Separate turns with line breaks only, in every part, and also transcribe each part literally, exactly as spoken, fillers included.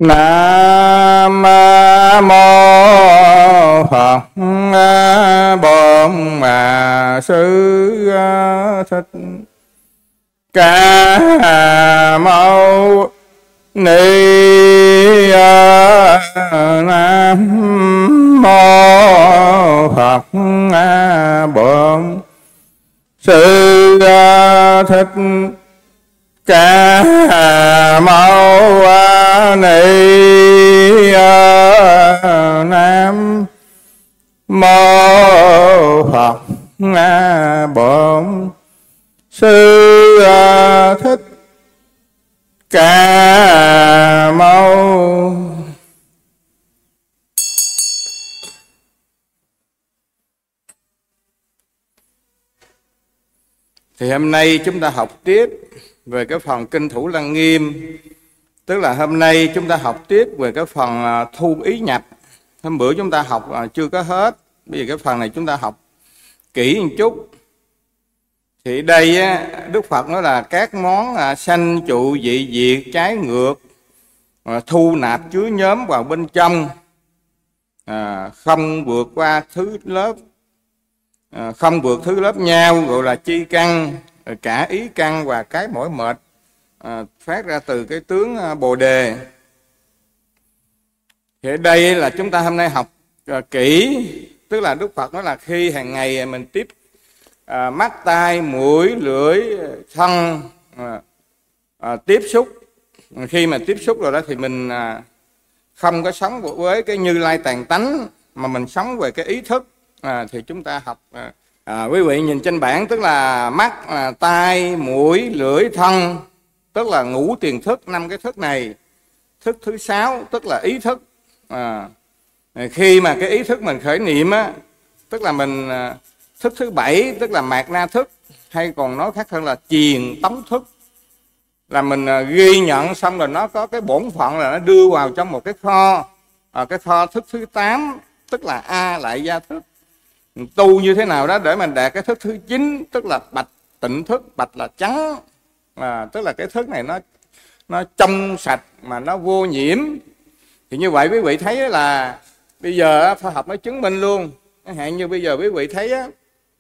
Nam mô Phật Bổn Sư Thích Ca Mâu Ni. Nam mô Phật Bổn Sư Thích Ca Mâu Ni. Nam mô Phật Bổn Sư Thích Ca Mâu. Thì hôm nay chúng ta học tiếp về cái phần Kinh Thủ Lăng Nghiêm. Tức là hôm nay chúng ta học tiếp về cái phần thu ý nhập. Hôm bữa chúng ta học chưa có hết. Bây giờ cái phần này chúng ta học kỹ một chút. Thì đây Đức Phật nói là các món sanh trụ dị diệt trái ngược, thu nạp chứa nhóm vào bên trong, không vượt qua thứ lớp, không vượt thứ lớp nhau, gọi là chi căn, cả ý căn và cái mỏi mệt phát ra từ cái tướng Bồ Đề. Thì ở đây là chúng ta hôm nay học kỹ. Tức là Đức Phật nói là khi hàng ngày mình tiếp à, mắt, tai, mũi, lưỡi, thân à, à, tiếp xúc. Khi mà tiếp xúc rồi đó thì mình à, không có sống với cái Như Lai tàn tánh, mà mình sống về cái ý thức. à, Thì chúng ta học à, à, quý vị nhìn trên bảng, tức là mắt, à, tai, mũi, lưỡi, thân, tức là ngũ tiền thức, năm cái thức này. Thức thứ sáu tức là ý thức. à, Khi mà cái ý thức mình khởi niệm á, tức là mình à, thức thứ bảy tức là mạt na thức, hay còn nói khác hơn là chiền tống thức, là mình à, ghi nhận xong rồi nó có cái bổn phận là nó đưa vào trong một cái kho, à, cái kho thức thứ tám tức là A lại gia thức. Mình tu như thế nào đó để mình đạt cái thức thứ chín tức là bạch tịnh thức, bạch là trắng, à, tức là cái thức này nó nó trong sạch mà nó vô nhiễm. Thì như vậy quý vị thấy là bây giờ phải học nó chứng minh luôn. Chẳng hạn như bây giờ quý vị thấy á,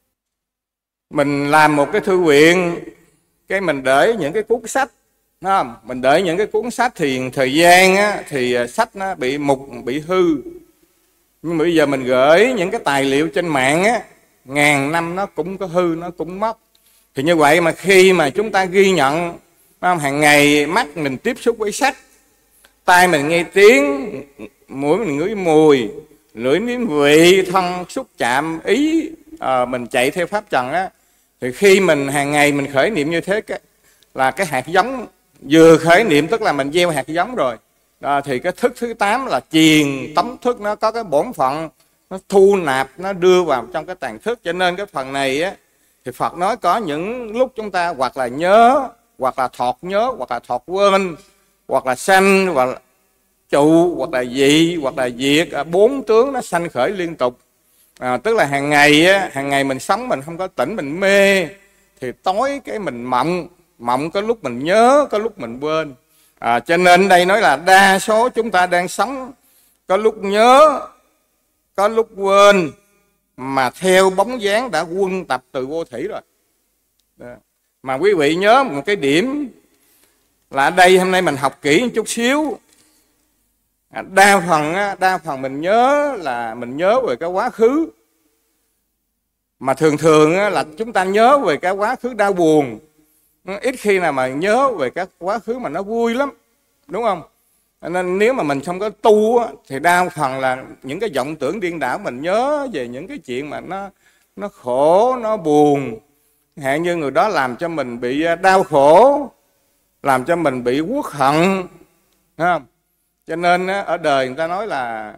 mình làm một cái thư viện, cái mình để những cái cuốn sách, đúng không? Mình để những cái cuốn sách thì thời gian á, thì sách nó bị mục, bị hư. Nhưng mà bây giờ mình gửi những cái tài liệu trên mạng á, ngàn năm nó cũng có hư, nó cũng mất. Thì như vậy mà khi mà chúng ta ghi nhận không? Hàng ngày mắt mình tiếp xúc với sách, tai mình nghe tiếng, mũi mình ngửi mùi, lưỡi nếm vị, thân xúc chạm, ý à, mình chạy theo pháp trần á, thì khi mình hàng ngày mình khởi niệm như thế, cái, là cái hạt giống vừa khởi niệm tức là mình gieo hạt giống rồi. À, thì cái thức thứ tám là chiền tống thức, nó có cái bổn phận, nó thu nạp, nó đưa vào trong cái tàn thức. Cho nên cái phần này á, thì Phật nói có những lúc chúng ta hoặc là nhớ, hoặc là thọt nhớ, hoặc là thọt quên, hoặc là sanh, hoặc là trụ, hoặc là dị, hoặc là diệt. Bốn tướng nó sanh khởi liên tục. À, tức là hàng ngày á, hàng ngày mình sống mình không có tỉnh, mình mê, thì tối cái mình mộng, mộng có lúc mình nhớ, có lúc mình quên. À, cho nên đây nói là đa số chúng ta đang sống có lúc nhớ, có lúc quên, mà theo bóng dáng đã quân tập từ vô thủy rồi. Đó. Mà quý vị nhớ một cái điểm là ở đây hôm nay mình học kỹ một chút xíu. Đa phần đa phần mình nhớ là mình nhớ về cái quá khứ, mà thường thường là chúng ta nhớ về cái quá khứ đau buồn, ít khi nào mà nhớ về cái quá khứ mà nó vui lắm, đúng không? Nên nếu mà mình không có tu thì đa phần là những cái vọng tưởng điên đảo, mình nhớ về những cái chuyện mà nó nó khổ, nó buồn, hạn như người đó làm cho mình bị đau khổ, làm cho mình bị uất hận, thấy không? Cho nên ở đời người ta nói là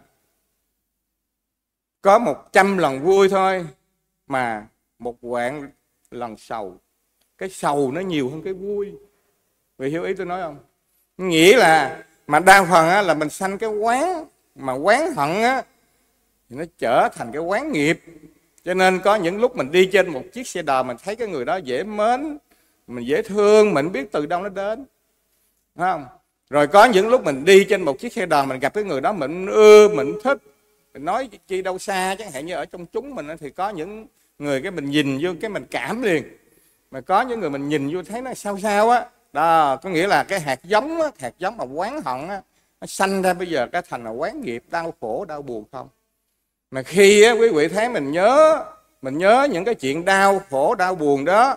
có một trăm lần vui thôi mà một vạn lần sầu. Cái sầu nó nhiều hơn cái vui. Vì hiểu ý tôi nói không? Nghĩa là mà đa phần á, là mình sanh cái quán, mà quán hận á, thì nó trở thành cái quán nghiệp. Cho nên có những lúc mình đi trên một chiếc xe đò, mình thấy cái người đó dễ mến, mình dễ thương, mình biết từ đâu nó đến, phải không? Rồi có những lúc mình đi trên một chiếc xe đò, mình gặp cái người đó mình ưa, mình thích, mình nói chi đâu xa, chẳng hạn như ở trong chúng mình thì có những người cái mình nhìn vô cái mình cảm liền, mà có những người mình nhìn vô thấy nó sao sao á. Đó, có nghĩa là cái hạt giống á, hạt giống mà oán hận á, nó sanh ra bây giờ cái thành là oán nghiệp, đau khổ, đau buồn không. Mà khi á, quý vị thấy mình nhớ, mình nhớ những cái chuyện đau khổ, đau buồn đó,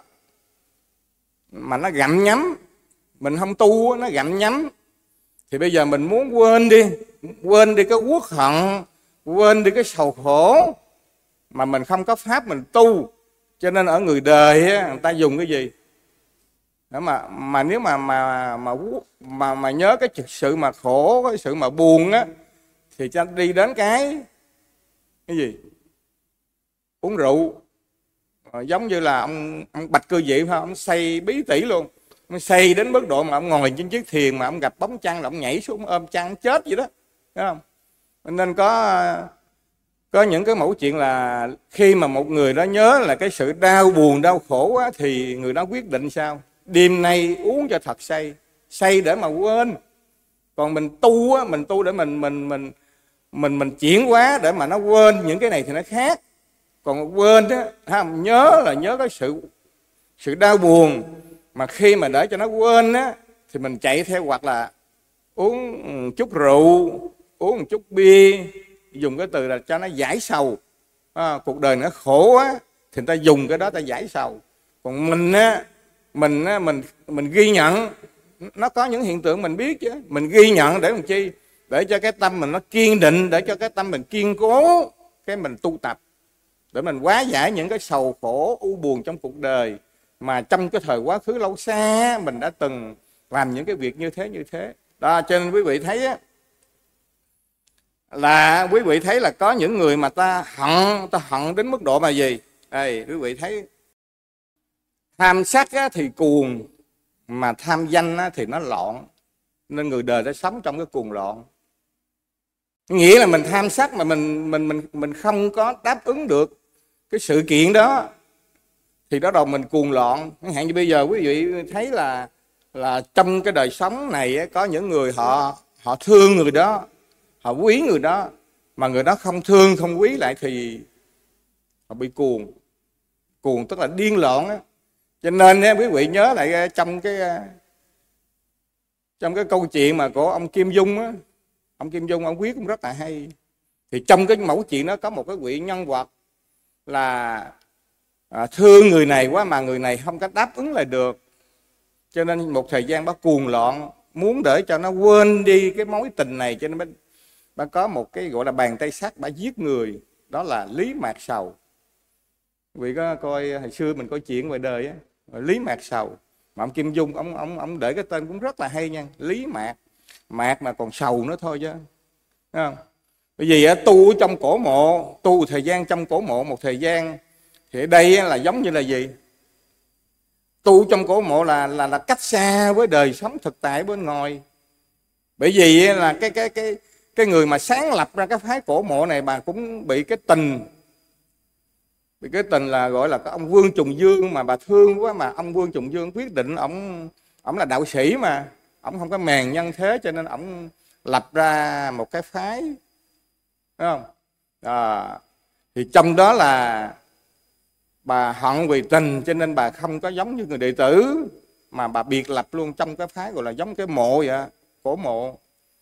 mà nó gặm nhấm, mình không tu nó gặm nhấm, thì bây giờ mình muốn quên đi, quên đi cái uất hận, quên đi cái sầu khổ, mà mình không có pháp mình tu. Cho nên ở người đời á, người ta dùng cái gì đó mà mà nếu mà mà mà mà mà nhớ cái sự mà khổ, cái sự mà buồn á, thì cho đi đến cái cái gì uống rượu. À, giống như là ông, ông Bạch Cư Dị phải không? Ông say bí tỉ luôn, ông say đến mức độ mà ông ngồi trên chiếc thuyền mà ông gặp bóng trăng là ông nhảy xuống ôm trăng chết vậy đó, thấy không? Nên có có những cái mẫu chuyện là khi mà một người đó nhớ là cái sự đau buồn đau khổ á, thì người đó quyết định sao? Đêm nay uống cho thật say, say để mà quên. Còn mình tu á, mình tu để mình mình mình mình mình chuyển hóa để mà nó quên những cái này thì nó khác. Còn quên đó, không nhớ là nhớ cái sự sự đau buồn, mà khi mà để cho nó quên á thì mình chạy theo, hoặc là uống chút rượu, uống một chút bia, dùng cái từ là cho nó giải sầu. À, cuộc đời nó khổ á thì người ta dùng cái đó ta giải sầu. Còn mình á, mình á, mình mình ghi nhận nó có những hiện tượng mình biết chứ, mình ghi nhận để làm chi? Để cho cái tâm mình nó kiên định, để cho cái tâm mình kiên cố, cái mình tu tập để mình hóa giải những cái sầu khổ u buồn trong cuộc đời mà trong cái thời quá khứ lâu xa mình đã từng làm những cái việc như thế như thế đó. Cho nên quý vị thấy á, là quý vị thấy là có những người mà ta hận, ta hận đến mức độ mà gì? Đây, quý vị thấy tham sắc á, thì cuồng, mà tham danh á, thì nó loạn. Nên người đời đã sống trong cái cuồng loạn. Nghĩa là mình tham sắc mà mình mình mình mình không có đáp ứng được cái sự kiện đó thì đó đầu mình cuồng loạn. Chẳng hạn như bây giờ quý vị thấy là là trong cái đời sống này á, có những người họ họ thương người đó, họ quý người đó, mà người đó không thương không quý lại thì họ bị cuồng. Cuồng tức là điên loạn á. Cho nên á, quý vị nhớ lại trong cái trong cái câu chuyện mà của ông Kim Dung á, ông Kim Dung ông viết cũng rất là hay. Thì trong cái mẫu chuyện đó có một cái vị nhân vật là à, thương người này quá mà người này không có đáp ứng lại được, cho nên một thời gian bác cuồng loạn, muốn để cho nó quên đi cái mối tình này, cho nên bác, bác có một cái gọi là bàn tay sắt, bác giết người, đó là Lý Mạc Sầu. Vì có coi hồi xưa mình coi chuyện ngoài đời á, Lý Mạc Sầu, mà ông Kim Dung ông ông ông để cái tên cũng rất là hay nha, Lý Mạc, Mạc mà còn sầu nữa thôi chứ, thấy không? Bởi vì tu trong cổ mộ, tu thời gian trong cổ mộ một thời gian, thì ở đây là giống như là gì? Tu trong cổ mộ là là là cách xa với đời sống thực tại bên ngoài. Bởi vì là cái cái cái cái người mà sáng lập ra cái phái cổ mộ này, bà cũng bị cái tình, bị cái tình là gọi là cái ông Vương Trùng Dương, mà bà thương quá, mà ông Vương Trùng Dương quyết định ông ông là đạo sĩ mà ông không có màng nhân thế, cho nên ông lập ra một cái phái, đúng không? À, thì trong đó là bà hận vì tình, cho nên bà không có giống như người đệ tử, mà bà biệt lập luôn trong cái phái gọi là giống cái mộ vậy, cổ mộ.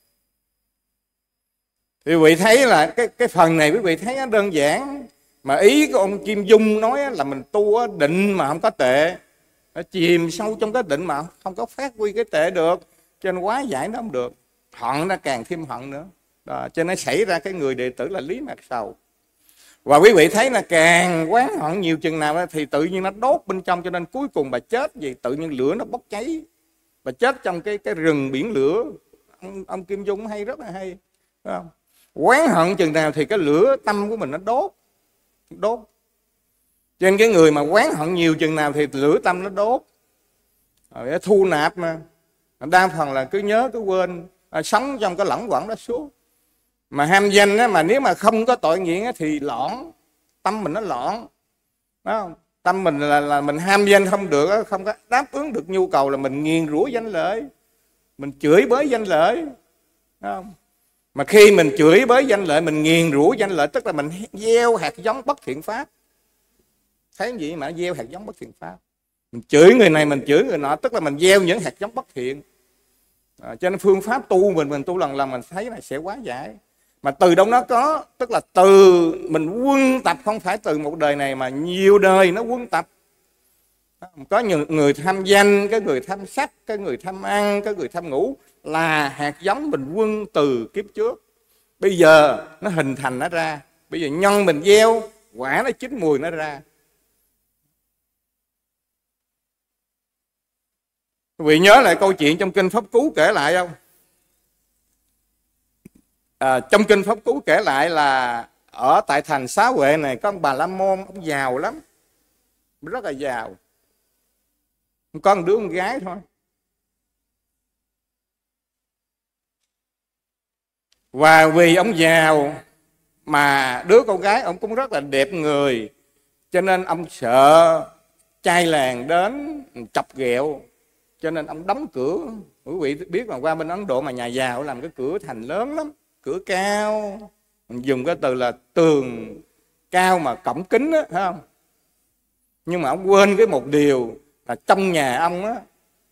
Thì quý vị thấy là cái cái phần này quý vị thấy nó đơn giản, mà ý của ông Kim Dung nói là mình tu định mà không có tệ, nó chìm sâu trong cái định mà không có phát huy cái tệ được, cho nên hóa giải nó không được, hận nó càng thêm hận nữa đó. Cho nên nó xảy ra cái người đệ tử là Lý Mạc Sầu. Và quý vị thấy là càng oán hận nhiều chừng nào đó, thì tự nhiên nó đốt bên trong, cho nên cuối cùng bà chết gì, tự nhiên lửa nó bốc cháy, bà chết trong cái cái rừng biển lửa. Ông, ông Kim Dung hay, rất là hay, phải không? Oán hận chừng nào thì cái lửa tâm của mình nó đốt, đốt. Cho nên cái người mà oán hận nhiều chừng nào thì lửa tâm nó đốt. Rồi thu nạp mà, đa phần là cứ nhớ cứ quên, à, sống trong cái lẳng quẩn đó suốt. Mà ham danh á, mà nếu mà không có tội nghiện á, thì loạn, tâm mình nó loạn, phải không? Tâm mình là, là mình ham danh không được, không có đáp ứng được nhu cầu, là mình nghiền rủa danh lợi. Mình chửi bới danh lợi, không? Mà khi mình chửi bới danh lợi, mình nghiền rủa danh lợi, tức là mình gieo hạt giống bất thiện pháp. Thấy cái gì mà gieo hạt giống bất thiện pháp? Mình chửi người này, mình chửi người nọ, tức là mình gieo những hạt giống bất thiện. À, cho nên phương pháp tu mình mình tu lần lần mình thấy là sẽ quá giải. Mà từ đâu nó có, tức là từ mình quân tập, không phải từ một đời này mà nhiều đời nó quân tập. Có nhiều người tham danh, có người tham sắc, có người tham ăn, có người tham ngủ, là hạt giống mình quân từ kiếp trước. Bây giờ nó hình thành nó ra, bây giờ nhân mình gieo, quả nó chín mùi nó ra. Quý vị nhớ lại câu chuyện trong Kinh Pháp Cú kể lại không? À, trong Kinh Pháp Cú kể lại là ở tại thành Xá Huệ này có ông Bà La Môn, ông giàu lắm, rất là giàu, có một đứa con gái thôi. Và vì ông giàu mà đứa con gái ông cũng rất là đẹp người, cho nên ông sợ trai làng đến chọc ghẹo, cho nên ông đóng cửa. Quý vị biết là qua bên Ấn Độ mà nhà giàu làm cái cửa thành lớn lắm, cửa cao, mình dùng cái từ là tường cao mà cổng kính á, thấy không? Nhưng mà ông quên cái một điều là trong nhà ông á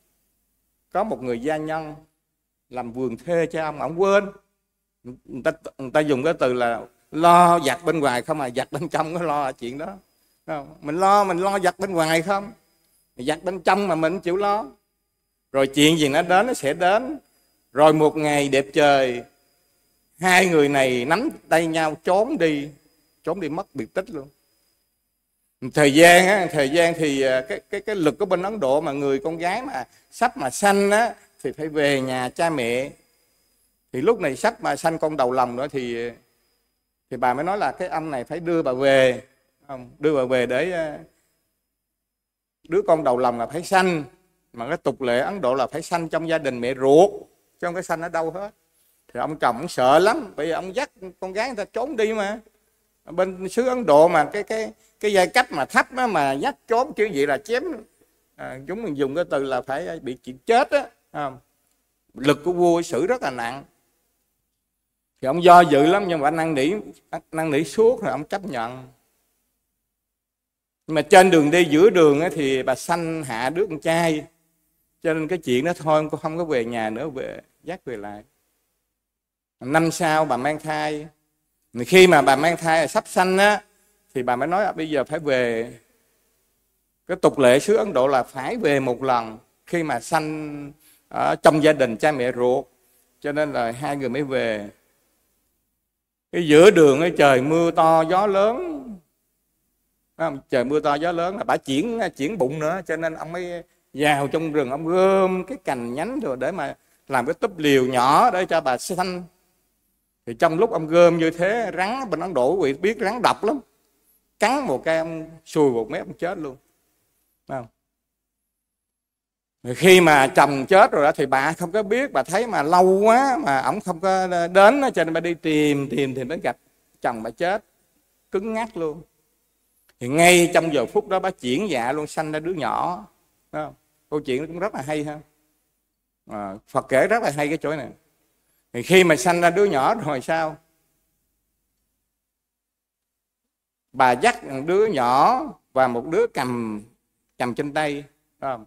có một người gia nhân làm vườn thuê cho ông, ông quên. Người ta, người ta dùng cái từ là lo giặt bên ngoài không mà giặt bên trong, có lo là chuyện đó, không? Mình lo mình lo giặt bên ngoài không, giặt bên trong mà mình chịu lo. Rồi chuyện gì nó đến nó sẽ đến. Rồi một ngày đẹp trời, hai người này nắm tay nhau trốn đi, trốn đi mất biệt tích luôn. Thời gian á, thời gian thì cái cái cái lực của bên Ấn Độ mà người con gái mà sắp mà sanh á thì phải về nhà cha mẹ. Thì lúc này sắp mà sanh con đầu lòng nữa thì thì bà mới nói là cái ông này phải đưa bà về, không? Đưa bà về để đứa con đầu lòng là phải sanh, mà cái tục lệ Ấn Độ là phải sanh trong gia đình mẹ ruột, chứ không có sanh ở đâu hết. Thì ông chồng ông sợ lắm, bởi vì ông dắt con gái người ta trốn đi mà. Bên xứ Ấn Độ mà cái cái cái giai cấp mà thấp đó mà dắt trốn chứ gì là chém. À, chúng mình dùng cái từ là phải bị chuyện chết á, không? Lực của vua xử rất là nặng. Thì ông do dự lắm, nhưng mà anh năn nỉ năn nỉ suốt rồi ông chấp nhận. Nhưng mà trên đường đi giữa đường á, thì bà sanh hạ đứa con trai, cho nên cái chuyện đó thôi cô không có về nhà nữa, về dắt về lại. Năm sau bà mang thai. Khi mà bà mang thai sắp sanh á, thì bà mới nói là bây giờ phải về. Cái tục lệ xứ Ấn Độ là phải về một lần khi mà sanh ở trong gia đình cha mẹ ruột, cho nên là hai người mới về. Cái giữa đường ấy trời mưa to gió lớn, không? Trời mưa to gió lớn là bà chuyển chuyển bụng nữa, cho nên ông mới vào trong rừng, ông gom cái cành nhánh rồi để mà làm cái túp liều nhỏ để cho bà sanh. Thì trong lúc ông gom như thế, rắn bên Ấn Độ quý vị biết rắn độc lắm, cắn một cái ông sùi một mép ông chết luôn, không? Rồi khi mà chồng chết rồi đó thì bà không có biết, bà thấy mà lâu quá mà ổng không có đến, cho nên bà đi tìm tìm thì mới gặp chồng bà chết cứng ngắc luôn. Thì ngay trong giờ phút đó bà chuyển dạ luôn, sanh ra đứa nhỏ, đúng không? Câu chuyện cũng rất là hay ha. À, Phật kể rất là hay cái chỗ này. Thì khi mà sanh ra đứa nhỏ rồi sao? Bà dắt đứa nhỏ và một đứa cầm cầm trên tay, đúng không?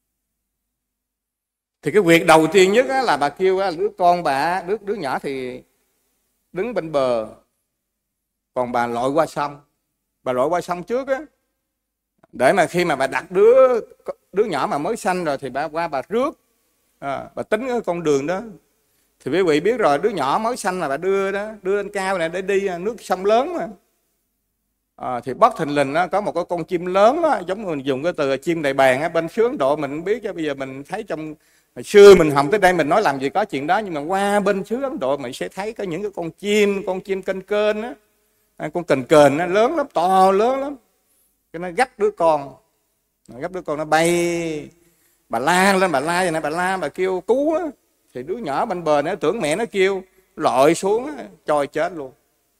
Thì cái việc đầu tiên nhất là bà kêu đứa con bà, đứa đứa nhỏ thì đứng bên bờ, còn bà lội qua sông. Bà lội qua sông trước á, để mà khi mà bà đặt đứa đứa nhỏ mà mới sanh rồi thì bà qua bà rước, à, bà tính cái con đường đó. Thì quý vị biết rồi, đứa nhỏ mới sanh mà bà đưa đó, đưa lên cao này để đi nước sông lớn mà. À, thì bất thình lình đó, có một cái con chim lớn đó, giống mình dùng cái từ chim đại bàng á, bên xứ Ấn Độ mình biết chứ bây giờ mình thấy trong hồi xưa mình học tới đây mình nói làm gì có chuyện đó, nhưng mà qua bên xứ Ấn Độ mình sẽ thấy có những cái con chim, con chim kênh kênh á, à, con kền kền nó lớn lắm, to lớn lắm, cái nó gắt đứa con, nó gắt đứa con nó bay, bà la lên, bà la vậy nè, bà la, bà kêu cứu á, thì đứa nhỏ bên bờ nó tưởng mẹ nó kêu, lội xuống á, trôi chết luôn.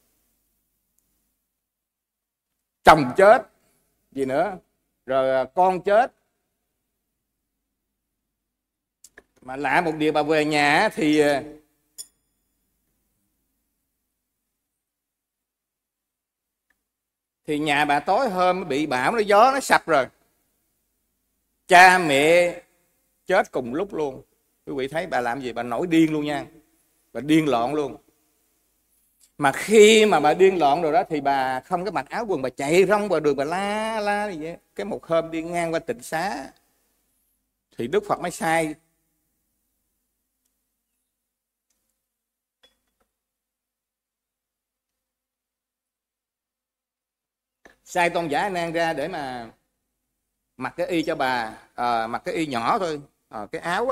Chồng chết gì nữa, rồi con chết. Mà lạ một điều, bà về nhà thì thì nhà bà tối hôm bị bão, nó gió nó sập rồi, cha mẹ chết cùng lúc luôn. Quý vị thấy bà làm gì? Bà nổi điên luôn nha, bà điên loạn luôn. Mà khi mà bà điên loạn rồi đó thì bà không có mặc áo quần, bà chạy rong vào đường, bà la la gì vậy. Cái một hôm đi ngang qua Tịnh Xá thì Đức Phật mới sai sai Tôn giả A Nan ra để mà mặc cái y cho bà, à, mặc cái y nhỏ thôi, à, cái áo á.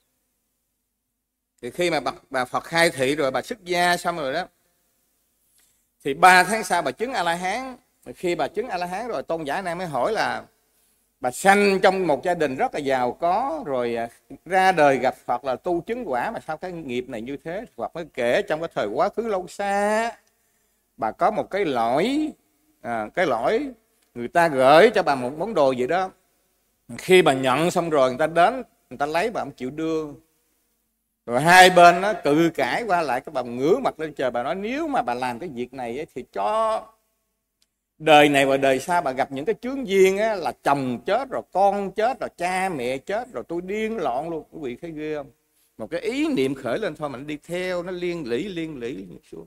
Thì khi mà bà, bà Phật khai thị rồi, bà xuất gia xong rồi đó, thì ba tháng sau bà chứng A La Hán. Khi bà chứng A La Hán rồi, Tôn giả A Nan mới hỏi là bà sanh trong một gia đình rất là giàu có, rồi ra đời gặp Phật là tu chứng quả, mà sao cái nghiệp này như thế? Phật mới kể trong cái thời quá khứ lâu xa, bà có một cái lỗi, à, cái lỗi người ta gửi cho bà một món đồ gì đó, khi bà nhận xong rồi người ta đến, người ta lấy, bà không chịu đưa, rồi hai bên nó cự cãi qua lại, cái bà ngửa mặt lên trời, bà nói nếu mà bà làm cái việc này ấy, thì cho đời này và đời sau bà gặp những cái chướng duyên á, là chồng chết rồi, con chết rồi, cha mẹ chết rồi, tôi điên loạn luôn. Quý vị thấy ghê không? Một cái ý niệm khởi lên thôi mà nó đi theo, nó liên lỉ liên lỉ xuống.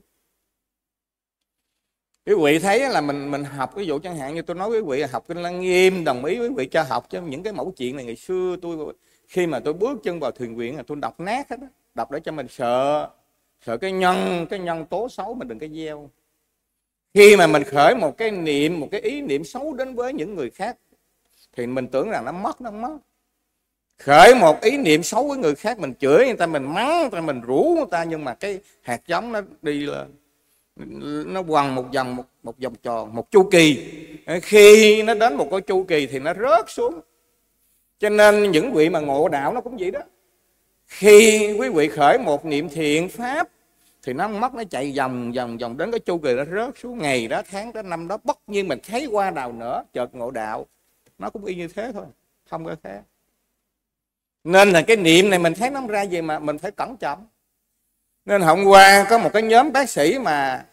Quý vị thấy là mình mình học ví dụ chẳng hạn như tôi nói quý vị học Kinh Lăng Nghiêm, đồng ý quý vị cho học, chứ những cái mẫu chuyện này ngày xưa tôi khi mà tôi bước chân vào thiền viện là tôi đọc nát hết đó. Đọc để cho mình sợ sợ cái nhân cái nhân tố xấu mình đừng có gieo. Khi mà mình khởi một cái niệm, một cái ý niệm xấu đến với những người khác thì mình tưởng rằng nó mất, nó mất. Khởi một ý niệm xấu với người khác, mình chửi người ta, mình mắng người ta, mình rủ người ta, nhưng mà cái hạt giống nó đi lên, nó quằn một vòng, một, một vòng tròn, một chu kỳ. Khi nó đến một cái chu kỳ thì nó rớt xuống. Cho nên những vị mà ngộ đạo nó cũng vậy đó. Khi quý vị khởi một niệm thiện pháp thì nó mất, nó chạy vòng vòng vòng đến cái chu kỳ, nó rớt xuống. Ngày đó, tháng đó, năm đó, bất nhiên mình thấy qua đào nữa, chợt ngộ đạo. Nó cũng y như thế thôi, không có khác. Nên là cái niệm này mình thấy nó ra gì mà mình phải cẩn trọng. Nên hôm qua có một cái nhóm bác sĩ mà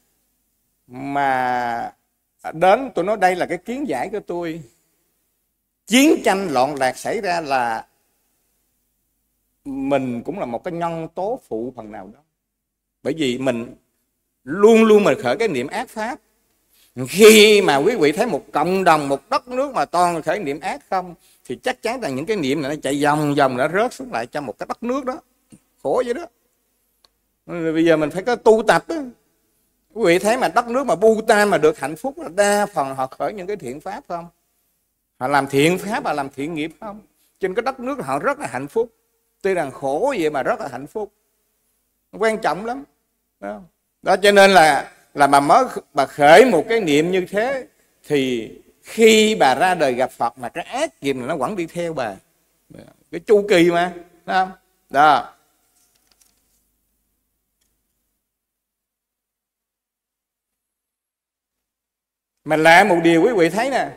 mà đến, tôi nói đây là cái kiến giải của tôi. Chiến tranh loạn lạc xảy ra là mình cũng là một cái nhân tố phụ phần nào đó. Bởi vì mình luôn luôn mình khởi cái niệm ác pháp. Khi mà quý vị thấy một cộng đồng, một đất nước mà toàn khởi niệm ác không, thì chắc chắn là những cái niệm này nó chạy vòng vòng, nó rớt xuống lại trong một cái đất nước đó. Khổ vậy đó. Bây giờ mình phải có tu tập đó. Quý vị thấy mà đất nước mà Bhutan mà được hạnh phúc, đa phần họ khởi những cái thiện pháp không? Họ làm thiện pháp, họ làm thiện nghiệp không? Trên cái đất nước họ rất là hạnh phúc. Tuy rằng khổ vậy mà rất là hạnh phúc. Quan trọng lắm. Đó, đó cho nên là là bà mới bà khởi một cái niệm như thế thì khi bà ra đời gặp Phật mà cái ác nghiệp này nó vẫn đi theo bà. Cái chu kỳ mà, thấy không? Đó. Mà lại một điều quý vị thấy nè.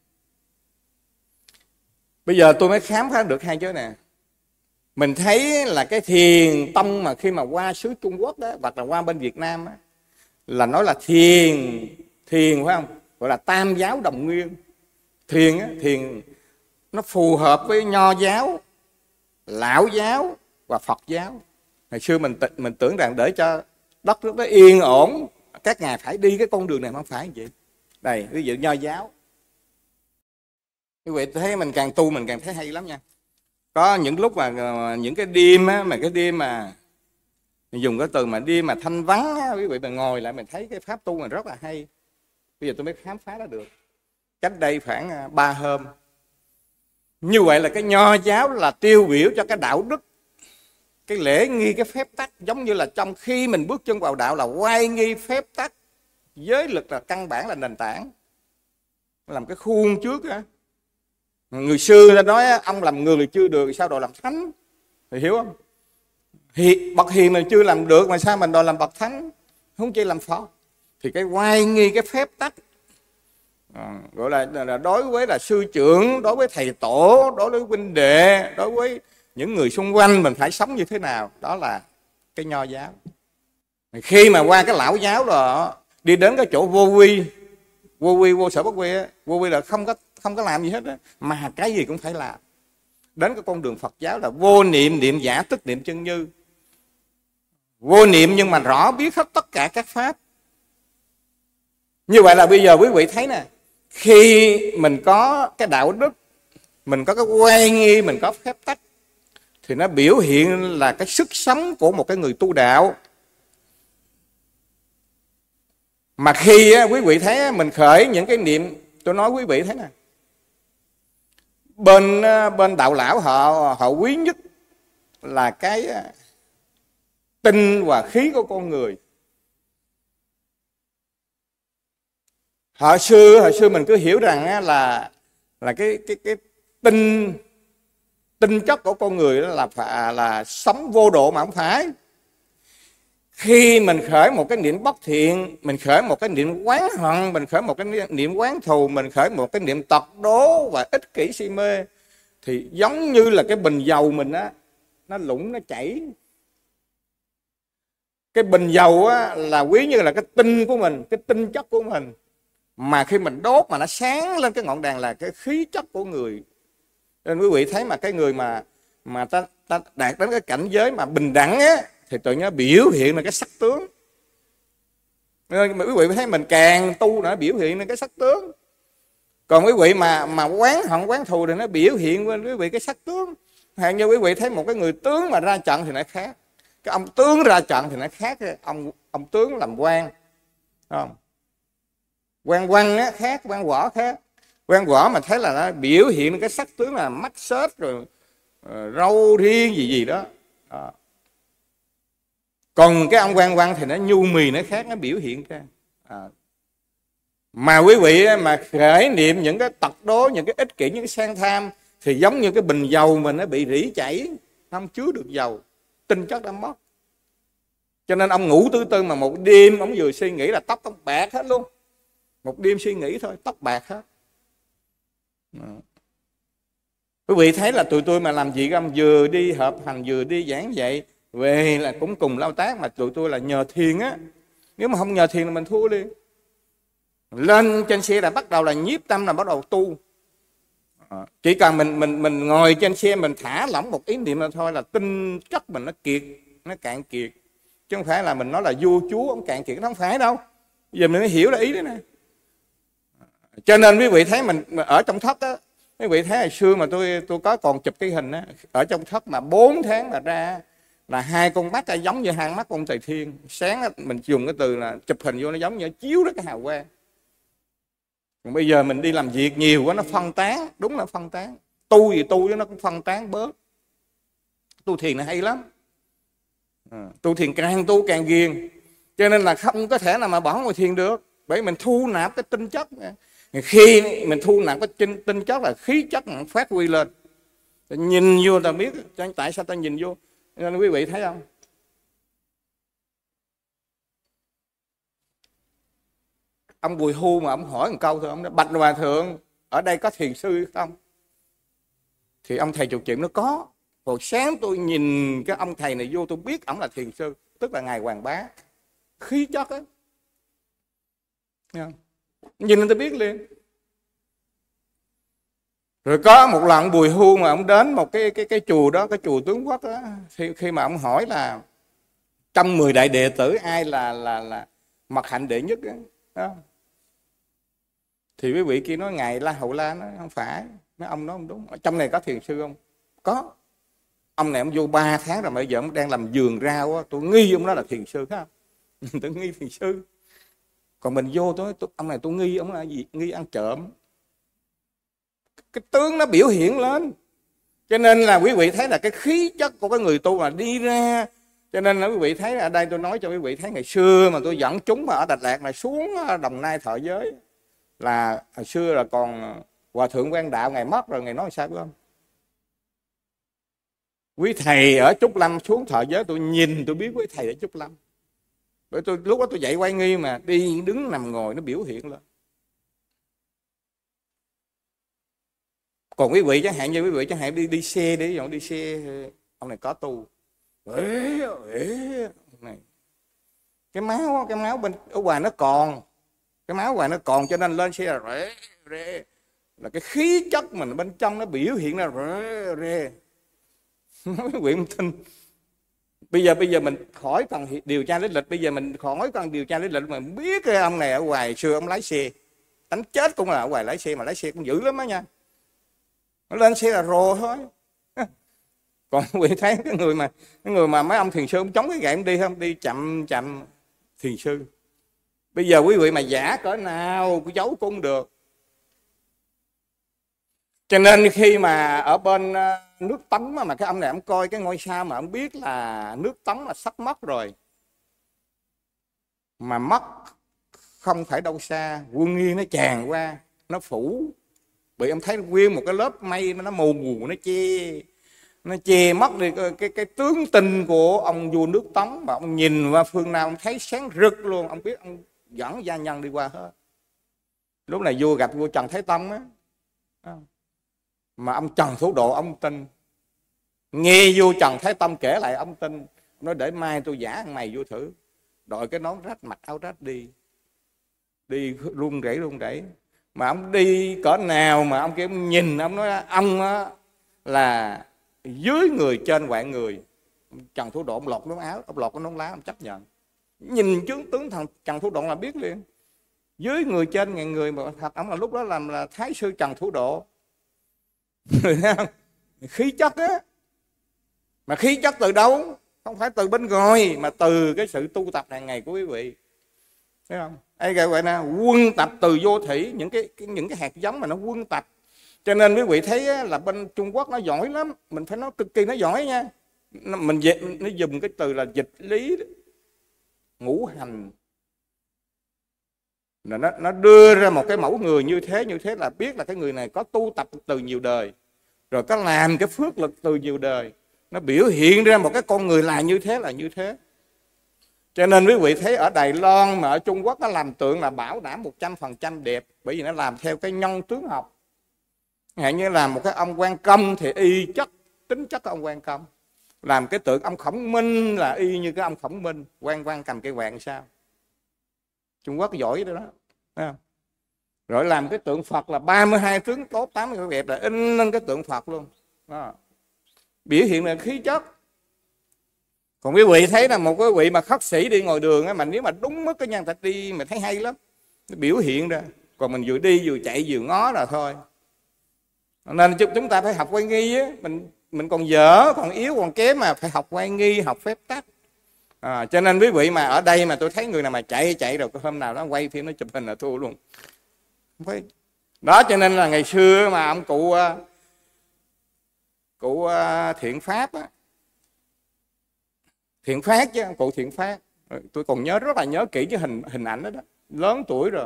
Bây giờ tôi mới khám phá được hai chỗ nè. Mình thấy là cái thiền tông mà khi mà qua xứ Trung Quốc đó, hoặc là qua bên Việt Nam đó, là nói là thiền, thiền phải không? Gọi là tam giáo đồng nguyên. Thiền á, thiền nó phù hợp với Nho giáo, Lão giáo và Phật giáo. Ngày xưa mình mình tưởng rằng để cho đất nước nó yên ổn, các ngài phải đi cái con đường này, không phải vậy. Đây, ví dụ Nho giáo. Quý vị thấy mình càng tu mình càng thấy hay lắm nha. Có những lúc mà những cái đêm á, mà cái đêm mà mình dùng cái từ mà đêm mà thanh vắng á, quý vị mình ngồi lại mình thấy cái pháp tu mình rất là hay. Bây giờ tôi mới khám phá ra được. Cách đây khoảng ba hôm. Như vậy là cái Nho giáo là tiêu biểu cho cái đạo đức, cái lễ nghi, cái phép tắc. Giống như là trong khi mình bước chân vào đạo là oai nghi phép tắc, giới lực là căn bản, là nền tảng, làm cái khuôn trước á. Người xưa đã nói ông làm người chưa được sao đòi làm thánh, thì hiểu không? Hi, bậc hiền mình chưa làm được mà sao mình đòi làm bậc thánh, không chỉ làm Phật. Thì cái oai nghi, cái phép tắc, à, gọi là, là đối với là sư trưởng, đối với thầy tổ, đối với huynh đệ, đối với những người xung quanh mình phải sống như thế nào. Đó là cái nho giáo. Khi mà qua cái lão giáo đó, đi đến cái chỗ vô vi, vô vi vô sở bất quy á, vô vi là không có không có làm gì hết á, mà cái gì cũng phải làm. Đến cái con đường Phật giáo là vô niệm, niệm giả tức niệm chân như. Vô niệm nhưng mà rõ biết hết tất cả các pháp. Như vậy là bây giờ quý vị thấy nè, khi mình có cái đạo đức, mình có cái oai nghi, mình có phép tắc, thì nó biểu hiện là cái sức sống của một cái người tu đạo. Mà khi á, quý vị thấy mình khởi những cái niệm, tôi nói quý vị thấy nè, bên bên đạo lão họ họ quý nhất là cái tinh và khí của con người. Hồi xưa hồi xưa mình cứ hiểu rằng là là cái cái cái tinh tinh chất của con người là phải là sống vô độ, mà không phải. Khi mình khởi một cái niệm bất thiện, mình khởi một cái niệm oán hận, mình khởi một cái niệm oán thù, mình khởi một cái niệm tật đố và ích kỷ si mê, thì giống như là cái bình dầu mình á, nó lũng nó chảy. Cái bình dầu á là quý như là cái tinh của mình, cái tinh chất của mình. Mà khi mình đốt mà nó sáng lên cái ngọn đèn là cái khí chất của người. Nên quý vị thấy mà cái người mà mà ta, ta đạt đến cái cảnh giới mà bình đẳng á, thì tự nhiên biểu hiện là cái sắc tướng. Nên mà quý vị thấy mình càng tu nữa biểu hiện là cái sắc tướng. Còn quý vị mà mà quán hận quán thù thì nó biểu hiện với quý vị cái sắc tướng. Hàng như quý vị thấy một cái người tướng mà ra trận thì nó khác. Cái ông tướng ra trận thì nó khác cái ông ông tướng làm quan. Không? Quan văn á khác, quan võ khác. Quan võ mà thấy là nó biểu hiện cái sắc tướng là mắt xếch rồi uh, râu riêng gì gì đó. đó. Còn cái ông quan văn thì nó nhu mì, nó khác, nó biểu hiện ra. À. Mà quý vị mà khởi niệm những cái tật đố, những cái ích kỷ, những cái sang tham, thì giống như cái bình dầu mình nó bị rỉ chảy, không chứa được dầu, tinh chất đã mất. Cho nên ông ngủ tư tư mà một đêm ông vừa suy nghĩ là tóc ông bạc hết luôn. Một đêm suy nghĩ thôi, tóc bạc hết. À. Quý vị thấy là tụi tôi mà làm việc ông vừa đi hợp hành, vừa đi giảng dạy, về là cũng cùng lao tác, mà tụi tôi là nhờ thiền á. Nếu mà không nhờ thiền là mình thua liền. Lên trên xe là bắt đầu là nhiếp tâm, là bắt đầu tu. À, chỉ cần mình mình mình ngồi trên xe mình thả lỏng một ý niệm là thôi là tinh chất mình nó kiệt, nó cạn kiệt. Chứ không phải là mình nói là vua chúa ông cạn kiệt, nó không phải đâu. Giờ mình mới hiểu ra ý đấy nè. Cho nên quý vị thấy mình ở trong thất á, quý vị thấy hồi xưa mà tôi tôi có còn chụp cái hình á, ở trong thất mà bốn tháng mà ra là hai con mắt giống như hai mắt con Tề Thiên. Sáng mình dùng cái từ là chụp hình vô nó giống như chiếu đó cái hào quang. Còn bây giờ mình đi làm việc nhiều quá nó phân tán, đúng là phân tán. Tu gì tu chứ nó cũng phân tán bớt. Tu thiền nó hay lắm. À, tu thiền càng tu càng ghiền. Cho nên là không có thể nào mà bỏ ngồi thiền được. Bởi mình thu nạp cái tinh chất. Khi mình thu nạp cái tinh chất là khí chất nó phát huy lên. Nhìn vô ta biết tại sao ta nhìn vô. Nên quý vị thấy không? Ông Bùi Hu mà ông hỏi một câu thôi, ông nói bạch hòa thượng ở đây có thiền sư không? Thì ông thầy chủ nhiệm nó có. Hồi sáng tôi nhìn cái ông thầy này vô tôi biết ông là thiền sư, tức là ngài Hoàng Bá. Khí chất á. Nhìn lên tôi biết liền. Rồi có một lần Bùi Hu mà ông đến một cái cái cái chùa đó, cái chùa Tướng Quốc đó, thì khi mà ông hỏi là trong mười đại đệ tử ai là là là mặt hạnh đệ nhất đó, đó. Thì quý vị kia nói ngài La Hầu La, nói không phải, nói ông nói không đúng. Ở trong này có thiền sư không? Có. Ông này ông vô ba tháng rồi mà bây giờ ông đang làm vườn rau á, tôi nghi ông đó là thiền sư ha. Tôi nghi thiền sư. Còn mình vô tôi, tôi ông này tôi nghi ông là gì? Nghi ăn trộm. Cái tướng nó biểu hiện lên. Cho nên là quý vị thấy là cái khí chất của cái người tu mà đi ra. Cho nên là quý vị thấy ở đây tôi nói cho quý vị thấy ngày xưa mà tôi dẫn chúng mà ở Đà Lạt này xuống Đồng Nai thọ giới. Là hồi xưa là còn Hòa Thượng Quang Đạo ngày mất rồi, ngày nói sao biết không? Quý thầy ở Trúc Lâm xuống thọ giới tôi nhìn tôi biết quý thầy ở Trúc Lâm. Bởi tôi lúc đó tôi dậy quay nghi mà đi đứng nằm ngồi nó biểu hiện lên. Còn quý vị chẳng hạn như quý vị chẳng hạn đi đi xe đi dọn đi xe, ông này có tu, ế, ế, này. cái máu cái máu bên ở ngoài nó còn, cái máu ngoài nó còn, cho nên lên xe là rê, rê. Là cái khí chất mình bên trong nó biểu hiện ra rê, rê. Nói quý vị không tin. Bây giờ bây giờ mình khỏi cần điều tra lý lịch, bây giờ mình khỏi cần điều tra lý lịch, mình biết cái ông này ở ngoài xưa ông lái xe, đánh chết cũng là ở ngoài lái xe, mà lái xe cũng dữ lắm đó nha. Nó lên xe là rồ thôi. Còn quý vị thấy cái người mà cái người mà mấy ông thiền sư ông chống cái gậy ông đi không, đi chậm chậm thiền sư. Bây giờ quý vị mà giả cỡ nào cũng giấu cũng được. Cho nên khi mà ở bên nước Tống mà cái ông này ông coi cái ngôi sao mà ông biết là nước Tống là sắp mất rồi, mà mất không phải đâu xa, quân Nghiên nó tràn qua, nó phủ, bị ông thấy nguyên một cái lớp mây nó mù mù, nó che nó che mất đi cái, cái cái tướng tinh của ông vua nước Tống. Mà ông nhìn qua phương nào ông thấy sáng rực luôn, ông biết ông dẫn gia nhân đi qua hết. Lúc này vua gặp vua Trần Thái Tông á, mà ông Trần Thủ Độ ông tin, nghe vua Trần Thái Tông kể lại ông tin, nói để mai tôi giả mày vô thử. Đội cái nón rách, mặc áo rách đi, đi run rẩy run rẩy. Mà ông đi cỡ nào mà ông kia ông nhìn, ông nói ông á là dưới người trên vạn người. Trần Thủ Độ ông lột nón áo, ông lột cái nón lá, ông chấp nhận. Nhìn chứng tướng thằng Trần Thủ Độ là biết liền, dưới người trên ngàn người. Mà thật ông là lúc đó làm là Thái sư Trần Thủ Độ. Khí chất á, mà khí chất từ đâu? Không phải từ bên ngoài, mà từ cái sự tu tập hàng ngày của quý vị, thấy không? Ấy gọi là quân tập từ vô thủy, những cái, cái những cái hạt giống mà nó quân tập. Cho nên quý vị thấy là bên Trung Quốc nó giỏi lắm, mình phải nói cực kỳ nó giỏi nha. Mình nó dùng cái từ là dịch lý ngũ hành, là nó nó đưa ra một cái mẫu người như thế, như thế là biết là cái người này có tu tập từ nhiều đời, rồi có làm cái phước lực từ nhiều đời, nó biểu hiện ra một cái con người là như thế, là như thế. Cho nên quý vị thấy ở Đài Loan mà ở Trung Quốc nó làm tượng là bảo đảm một trăm phần trăm đẹp, bởi vì nó làm theo cái nhân tướng học. Hãy như làm một cái ông Quan Công thì y chất tính chất ông Quan Công, làm cái tượng ông Khổng Minh là y như cái ông Khổng Minh, quan quan cầm cây quạt sao. Trung Quốc giỏi đó, đó. Thấy không? Rồi làm cái tượng Phật là ba mươi hai tướng tốt, tám mươi cái đẹp là in lên cái tượng Phật luôn đó. Biểu hiện là khí chất. Còn quý vị thấy là một cái vị mà khất sĩ đi ngồi đường á, mà nếu mà đúng mức cái nhân ta đi mà thấy hay lắm, nó biểu hiện ra. Còn mình vừa đi vừa chạy vừa ngó là thôi. Nên chúng ta phải học quay nghi á, mình mình còn dở, còn yếu, còn kém mà phải học quay nghi, học phép tắc. À, cho nên quý vị mà ở đây mà tôi thấy người nào mà chạy chạy rồi hôm nào nó quay phim nó chụp hình là thua luôn. Phải. Đó cho nên là ngày xưa mà ông cụ cụ Thiện Pháp á, Thiện Phát chứ, cụ Thiện Phát, tôi còn nhớ rất là nhớ kỹ cái hình hình ảnh đó, đó. Lớn tuổi rồi,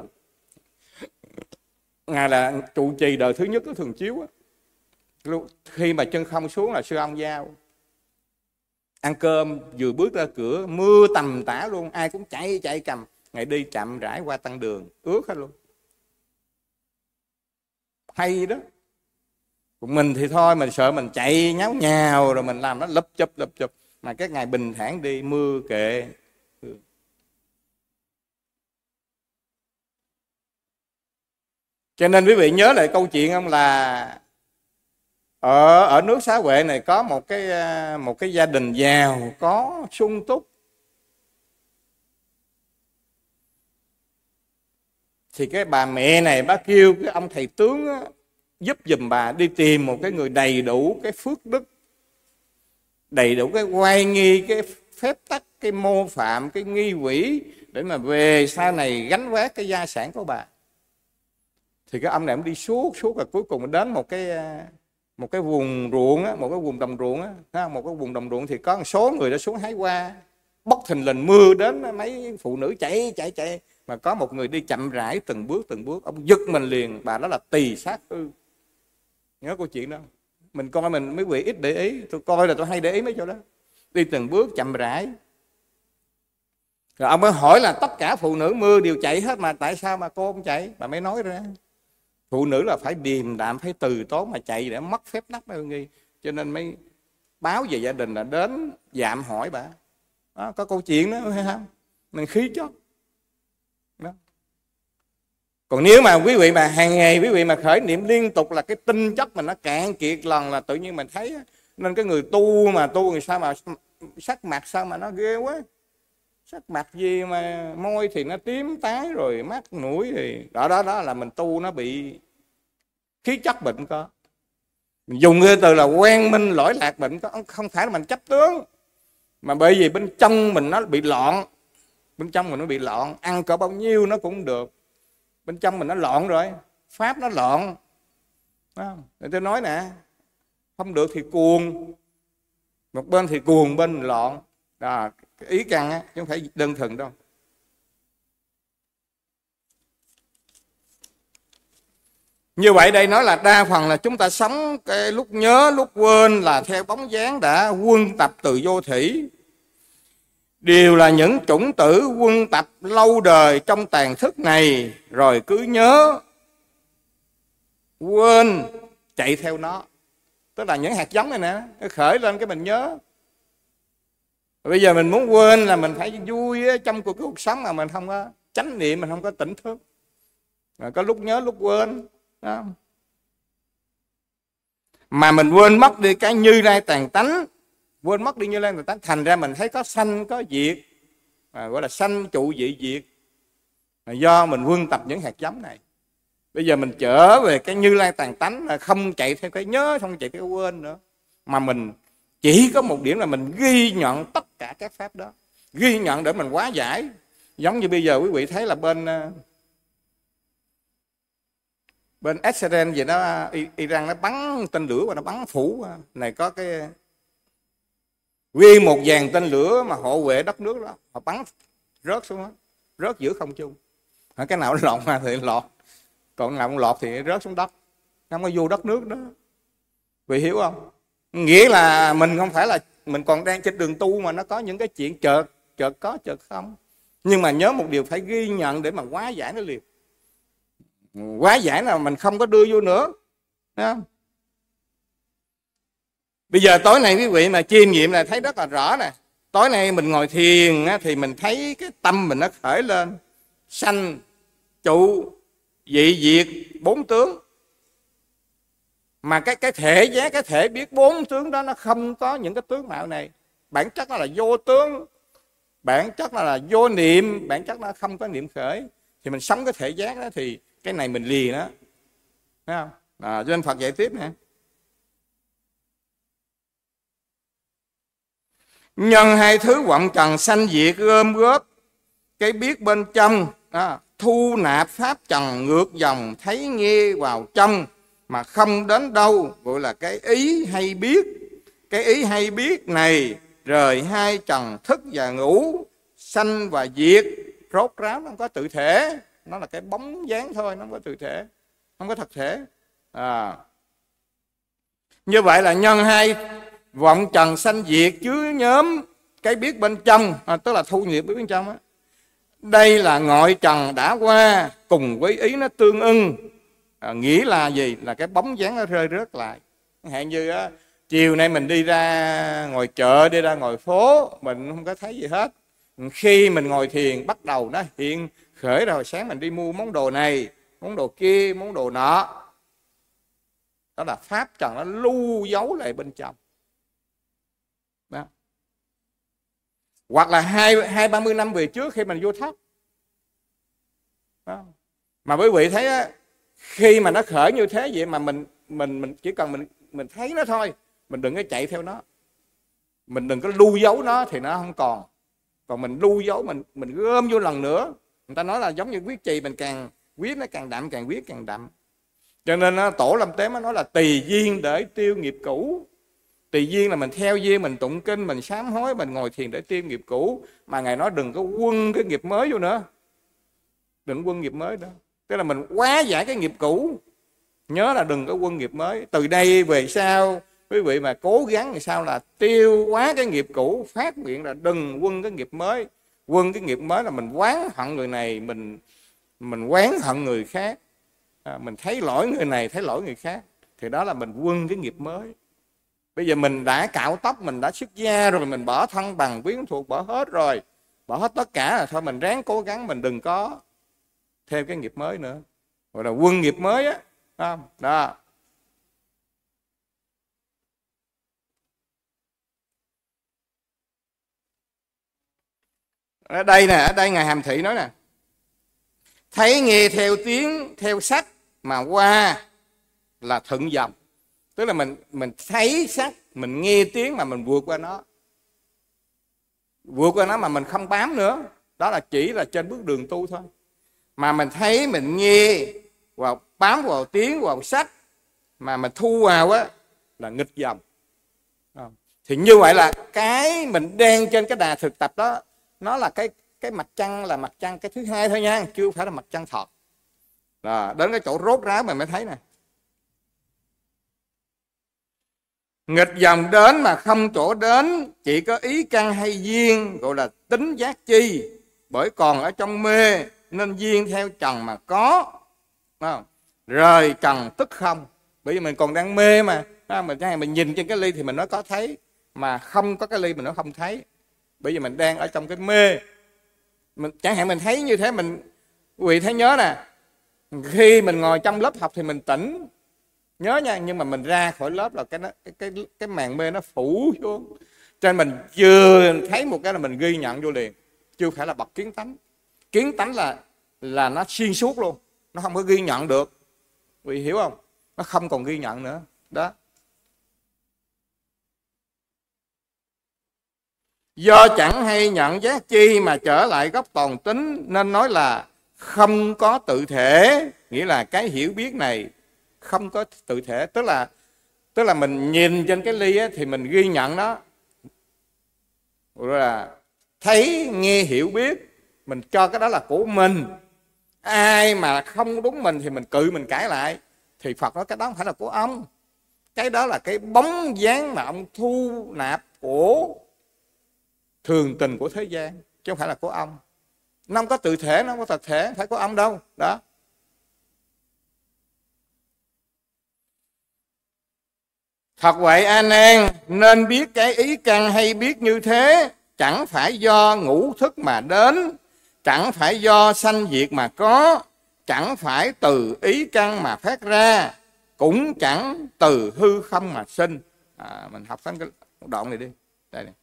ngài là trụ trì đời thứ nhất của Thường Chiếu á. Khi mà chân không xuống là sư ông giao ăn cơm, vừa bước ra cửa mưa tầm tã luôn, ai cũng chạy chạy cầm, ngài đi chậm rãi qua tăng đường ướt hết luôn, hay đó. Còn mình thì thôi, mình sợ mình chạy nháo nhào rồi mình làm nó lấp chụp lấp chụp, mà các ngài bình thản đi, mưa kệ. Cho nên quý vị nhớ lại câu chuyện không, là ở ở nước Xá Huệ này có một cái một cái gia đình giàu có sung túc. Thì cái bà mẹ này bác kêu cái ông thầy tướng á, giúp giùm bà đi tìm một cái người đầy đủ cái phước đức, đầy đủ cái oai nghi, cái phép tắc, cái mô phạm, cái nghi quỷ, để mà về sau này gánh vác cái gia sản của bà. Thì cái ông này ông đi suốt suốt rồi cuối cùng đến một cái một cái vùng ruộng á, một cái vùng đồng ruộng á, một cái vùng đồng ruộng thì có một số người đã xuống hái hoa, bất thình lình mưa đến, mấy phụ nữ chạy chạy chạy, mà có một người đi chậm rãi từng bước từng bước, ông giật mình liền, bà đó là Tỳ Sát Ư. Nhớ câu chuyện đó, mình coi mình mấy vị ít để ý, tôi coi là tôi hay để ý mấy chỗ đó, đi từng bước chậm rãi. Rồi ông mới hỏi là tất cả phụ nữ mưa đều chạy hết mà tại sao mà cô không chạy, bà mới nói ra. Phụ nữ là phải điềm đạm, phải từ tốn, mà chạy để mất phép tắc đó Nghi. Cho nên mới báo về gia đình là đến dạm hỏi bà. Đó, có câu chuyện đó hay không? Mình khí chót. Đó. Còn nếu mà quý vị mà hàng ngày quý vị mà khởi niệm liên tục là cái tinh chất mình nó cạn kiệt lần là tự nhiên mình thấy. Nên cái người tu mà tu người sao mà sắc mặt sao mà nó ghê quá. Sắc mặt gì mà môi thì nó tím tái rồi mắt mũi thì đó đó đó là mình tu nó bị khí chất bệnh có. Mình dùng cái từ là quen minh lỗi lạc bệnh có, không phải là mình chấp tướng, mà bởi vì bên trong mình nó bị loạn. Bên trong mình nó bị loạn, ăn cỡ bao nhiêu nó cũng được. Bên trong mình nó loạn rồi, pháp nó loạn. Để tôi nói nè, không được thì cuồng, một bên thì cuồng, bên loạn. Đó, cái ý căn á, chứ không phải đơn thuần đâu. Như vậy đây nói là đa phần là chúng ta sống cái lúc nhớ lúc quên là theo bóng dáng đã quân tập từ vô thủy. Đều là những chủng tử quân tập lâu đời trong tàn thức này, rồi cứ nhớ quên chạy theo nó. Tức là những hạt giống này nè, nó khởi lên cái mình nhớ. Bây giờ mình muốn quên là mình phải vui trong cuộc, cuộc sống mà mình không có chánh niệm, mình không có tỉnh thức. Rồi có lúc nhớ lúc quên. Đó. Mà mình quên mất đi cái Như Lai tàn tánh, quên mất đi Như Lai tàn tánh, thành ra mình thấy có sanh có diệt, à, gọi là sanh trụ dị diệt, là do mình quân tập những hạt giống này. Bây giờ mình trở về cái Như Lai tàn tánh, là không chạy theo cái nhớ, không chạy theo cái quên nữa, mà mình chỉ có một điểm là mình ghi nhận tất cả các pháp đó, ghi nhận để mình hóa giải. Giống như bây giờ quý vị thấy là bên bên Israel gì đó, Iran nó bắn tên lửa và nó bắn phủ này, có cái nguyên một dàn tên lửa mà hộ vệ đất nước đó, họ bắn rớt xuống đó, rớt giữa không trung. Cái nào lọt mà thì lọt, còn nào không lọt thì rớt xuống đất, không có vô đất nước đó. Vì hiểu không? Nghĩa là mình không phải là mình còn đang trên đường tu mà nó có những cái chuyện chợt chợt có chợt không. Nhưng mà nhớ một điều, phải ghi nhận để mà hóa giải nó liền. Hóa giải là mình không có đưa vô nữa. Thấy không? Bây giờ tối nay quý vị mà chiêm nghiệm là thấy rất là rõ nè. Tối nay mình ngồi thiền thì mình thấy cái tâm mình nó khởi lên, sanh trụ dị diệt bốn tướng. Mà cái cái thể giác, cái thể biết bốn tướng đó nó không có những cái tướng mạo này. Bản chất nó là vô tướng, bản chất nó là vô niệm, bản chất nó không có niệm khởi. Thì mình sống cái thể giác đó thì cái này mình lìa đó. Thấy không? À, cho nên Phật dạy tiếp nè. Nhân hai thứ vọng trần sanh diệt gom góp, cái biết bên trong đó, thu nạp pháp trần ngược dòng, thấy nghe vào trong mà không đến đâu, gọi là cái ý hay biết. Cái ý hay biết này rời hai trần thức và ngủ, sanh và diệt, rốt ráo, nó không có tự thể, nó là cái bóng dáng thôi, nó không có tự thể, không có thật thể. À. Như vậy là nhân hai vọng trần sanh diệt chứa nhóm cái biết bên trong, à, tức là thu nghiệp bên trong á. Đây là ngọi trần đã qua, cùng với ý nó tương ưng. À, nghĩa là gì? Là cái bóng dáng nó rơi rớt lại. Hạn như á, chiều nay mình đi ra ngoài chợ, đi ra ngoài phố, mình không có thấy gì hết. Khi mình ngồi thiền bắt đầu nó hiện khởi rồi, sáng mình đi mua món đồ này, món đồ kia, món đồ nọ. Đó là pháp trần nó lưu giấu lại bên trong. Đó. Hoặc là hai hai ba mươi năm về trước khi mình vô tháp. Đó. Mà quý vị thấy á, khi mà nó khởi như thế vậy mà mình mình mình chỉ cần mình mình thấy nó thôi, mình đừng có chạy theo nó, mình đừng có lưu giấu nó thì nó không còn. Còn mình lưu giấu, mình mình gom vô lần nữa. Người ta nói là giống như quyết trì, mình càng quyết nó càng đậm, càng quyết càng đậm. Cho nên đó, Tổ Lâm Tế mới nói là tùy duyên để tiêu nghiệp cũ. Tùy duyên là mình theo duyên, mình tụng kinh, mình sám hối, mình ngồi thiền để tiêu nghiệp cũ. Mà Ngài nói đừng có quân cái nghiệp mới vô nữa, đừng quân nghiệp mới đó. Tức là mình hóa giải cái nghiệp cũ. Nhớ là đừng có quân nghiệp mới. Từ đây về sau, quý vị mà cố gắng làm sao là tiêu hóa cái nghiệp cũ, phát nguyện là đừng quân cái nghiệp mới. Quân cái nghiệp mới là mình oán hận người này, mình mình oán hận người khác. à, mình thấy lỗi người này, thấy lỗi người khác, thì đó là mình quân cái nghiệp mới. Bây giờ mình đã cạo tóc, mình đã xuất gia rồi, mình bỏ thân bằng quyến thuộc, bỏ hết rồi, bỏ hết tất cả rồi, thôi mình ráng cố gắng, mình đừng có thêm cái nghiệp mới nữa, gọi là quân nghiệp mới á, không? Đó. Ở đây nè, ở đây ngài Hàm Thị nói nè, thấy nghe theo tiếng, theo sắc mà qua là thuận dòng. Tức là mình mình thấy sắc, mình nghe tiếng mà mình vượt qua nó, vượt qua nó mà mình không bám nữa, đó là chỉ là trên bước đường tu thôi. Mà mình thấy, mình nghe vào, bám vào tiếng, vào sắc mà mình thu vào á là nghịch dòng. Thì như vậy là cái mình đang trên cái đà thực tập đó, nó là cái cái mặt trăng, là mặt trăng cái thứ hai thôi nha, chưa phải là mặt trăng thật. Đó, đến cái chỗ rốt ráo mình mới thấy nè. Nghịch dòng đến mà không chỗ đến, chỉ có ý căn hay duyên, gọi là tính giác chi. Bởi còn ở trong mê nên duyên theo trần mà có, không? Rời trần tức không. Bởi vì mình còn đang mê mà, mình mình nhìn trên cái ly thì mình nói có thấy, mà không có cái ly mình nói không thấy. Bởi vì mình đang ở trong cái mê. Mình, chẳng hạn mình thấy như thế, mình quý vị thấy nhớ nè, khi mình ngồi trong lớp học thì mình tỉnh, nhớ nha, nhưng mà mình ra khỏi lớp là cái cái cái cái màn mê nó phủ xuống, cho nên mình vừa thấy một cái là mình ghi nhận vô liền, chưa phải là bậc kiến tánh. Kiến tánh là là nó xuyên suốt luôn, nó không có ghi nhận được, quý vị hiểu không? Nó không còn ghi nhận nữa đó. Do chẳng hay nhận giác chi mà trở lại gốc toàn tính, nên nói là không có tự thể. Nghĩa là cái hiểu biết này không có tự thể. Tức là tức là mình nhìn trên cái ly á, thì mình ghi nhận nó, rồi là thấy, nghe, hiểu biết, mình cho cái đó là của mình. Ai mà không đúng mình thì mình cự, mình cãi lại. Thì Phật nói cái đó không phải là của ông, cái đó là cái bóng dáng mà ông thu nạp của thường tình của thế gian, chứ không phải là của ông. Nó không có tự thể, nó không có thật thể, không phải của ông đâu. Đó. Thật vậy A Nan, nên biết cái ý căn hay biết như thế, chẳng phải do ngũ thức mà đến, chẳng phải do sanh diệt mà có, chẳng phải từ ý căn mà phát ra, cũng chẳng từ hư không mà sinh. À, mình học sang cái đoạn này đi. Đây này.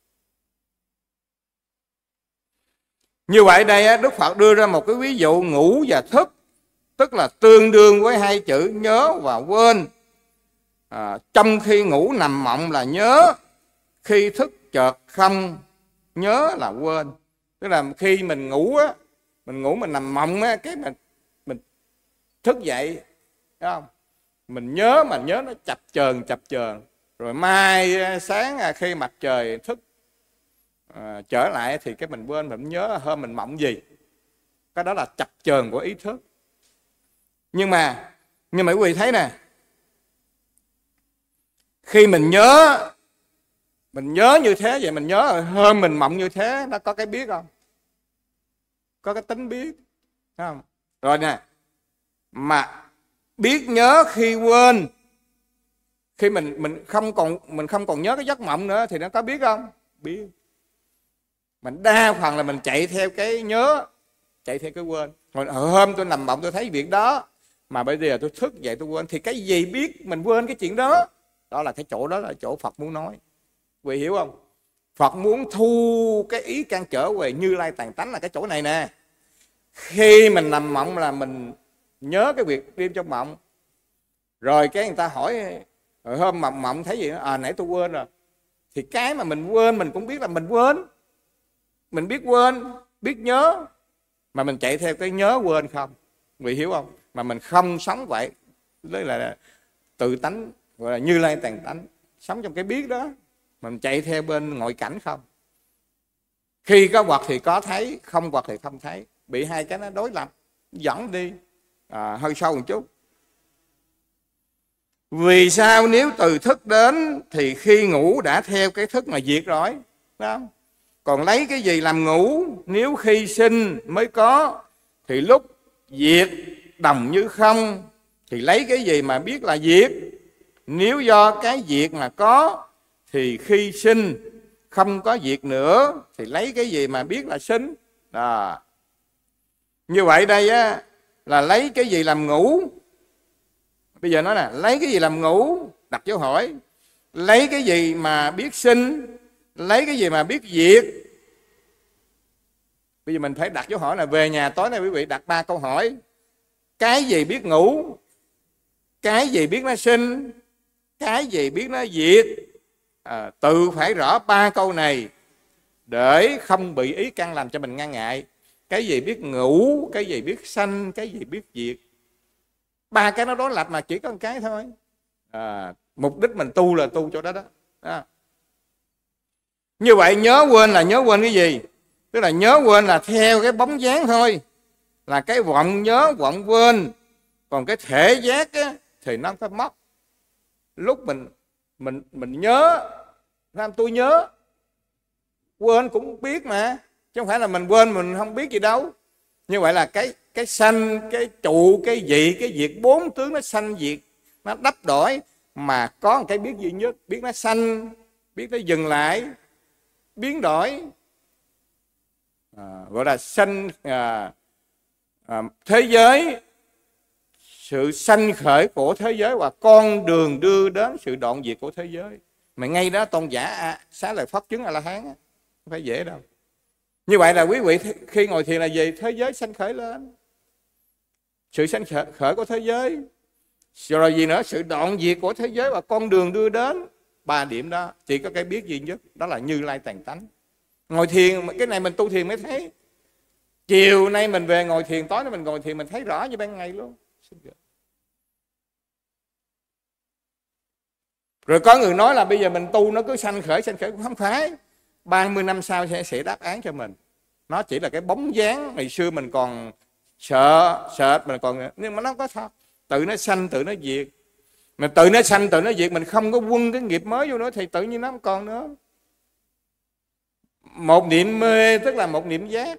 Như vậy đây Đức Phật đưa ra một cái ví dụ ngủ và thức, tức là tương đương với hai chữ nhớ và quên. À, trong khi ngủ nằm mộng là nhớ, khi thức chợt không nhớ là quên. Tức là khi mình ngủ á, mình ngủ mình nằm mộng á, cái mình mình thức dậy, thấy không? Mình nhớ mà nhớ nó chập chờn chập chờn, rồi mai sáng khi mặt trời thức à, trở lại thì cái mình quên, mình nhớ hôm mình mộng gì. Cái đó là chập chờn của ý thức. Nhưng mà nhưng mà quý vị thấy nè, khi mình nhớ, mình nhớ như thế vậy, mình nhớ rồi hôm mình mộng như thế, nó có cái biết không? Có cái tính biết, thấy không? Rồi nè, mà biết nhớ khi quên, khi mình mình không còn mình không còn nhớ cái giấc mộng nữa thì nó có biết không? Biết. Mình đa phần là mình chạy theo cái nhớ, chạy theo cái quên. Rồi hôm tôi nằm mộng tôi thấy việc đó, mà bây giờ tôi thức dậy tôi quên, thì cái gì biết mình quên cái chuyện đó? Đó là cái chỗ đó là chỗ Phật muốn nói. Quý vị hiểu không? Phật muốn thu cái ý căn trở về Như Lai tàn tánh là cái chỗ này nè. Khi mình nằm mộng là mình nhớ cái việc đêm trong mộng. Rồi cái người ta hỏi, rồi hôm mộng mộng thấy gì đó, à nãy tôi quên rồi. Thì cái mà mình quên mình cũng biết là mình quên. Mình biết quên, biết nhớ, mà mình chạy theo cái nhớ quên không. Quý vị hiểu không? Mà mình không sống vậy. Đấy là tự tánh, gọi là Như Lai tàn tánh, sống trong cái biết đó. Mình chạy theo bên ngoại cảnh không. Khi có vật thì có thấy, không vật thì không thấy. Bị hai cái nó đối lập, dẫn đi à, hơi sâu một chút. Vì sao nếu từ thức đến thì khi ngủ đã theo cái thức mà diệt rồi, đúng không? Còn lấy cái gì làm ngủ? Nếu khi sinh mới có thì lúc diệt đồng như không, thì lấy cái gì mà biết là diệt? Nếu do cái diệt mà có, thì khi sinh không có diệt nữa, thì lấy cái gì mà biết là sinh? Đó. Như vậy đây á, là lấy cái gì làm ngũ? Bây giờ nói là lấy cái gì làm ngũ? Đặt dấu hỏi. Lấy cái gì mà biết sinh? Lấy cái gì mà biết diệt? Bây giờ mình phải đặt dấu hỏi là về nhà tối nay quý vị đặt ba câu hỏi. Cái gì biết ngũ? Cái gì biết nó sinh? Cái gì biết nó diệt? À, tự phải rõ ba câu này để không bị ý căn làm cho mình ngăn ngại. Cái gì biết ngũ? Cái gì biết sanh? Cái gì biết diệt? Ba cái nó đối lập mà chỉ có một cái thôi. À, mục đích mình tu là tu chỗ đó đó. À. Như vậy nhớ quên là nhớ quên cái gì? Tức là nhớ quên là theo cái bóng dáng thôi, là cái vọng nhớ vọng quên. Còn cái thể giác á, thì nó có mất. Lúc mình mình mình nhớ, làm tôi nhớ, quên cũng biết mà, chứ không phải là mình quên mình không biết gì đâu. Như vậy là cái cái sanh, cái trụ, cái dị, cái diệt, bốn tướng nó sanh diệt, nó đắp đổi, mà có một cái biết duy nhất, biết nó sanh, biết nó dừng lại, biến đổi, à, gọi là sanh à, à, thế giới, sự sanh khởi của thế giới và con đường đưa đến sự đoạn diệt của thế giới. Mà ngay đó tôn giả Xá Lợi Phất chứng A-la-hán, không phải dễ đâu. Như vậy là quý vị khi ngồi thiền là gì? Thế giới sanh khởi lên, sự sanh khởi của thế giới, rồi gì nữa? Sự đoạn diệt của thế giới và con đường đưa đến. Ba điểm đó chỉ có cái biết duy nhất, đó là Như Lai Tàn Tánh. Ngồi thiền, cái này mình tu thiền mới thấy. Chiều nay mình về ngồi thiền, tối nay mình ngồi thiền, mình thấy rõ như ban ngày luôn. Rồi có người nói là bây giờ mình tu nó cứ sanh khởi sanh khởi, cũng không phải. ba mươi năm sau sẽ, sẽ đáp án cho mình. Nó chỉ là cái bóng dáng. Ngày xưa mình còn sợ sợ mình còn, nhưng mà nó có thật. Tự nó sanh tự nó diệt. Mà tự nó sanh tự nó diệt, mình không có quân cái nghiệp mới vô nữa thì tự nhiên nó không còn nữa. Một niệm mê tức là một niệm giác.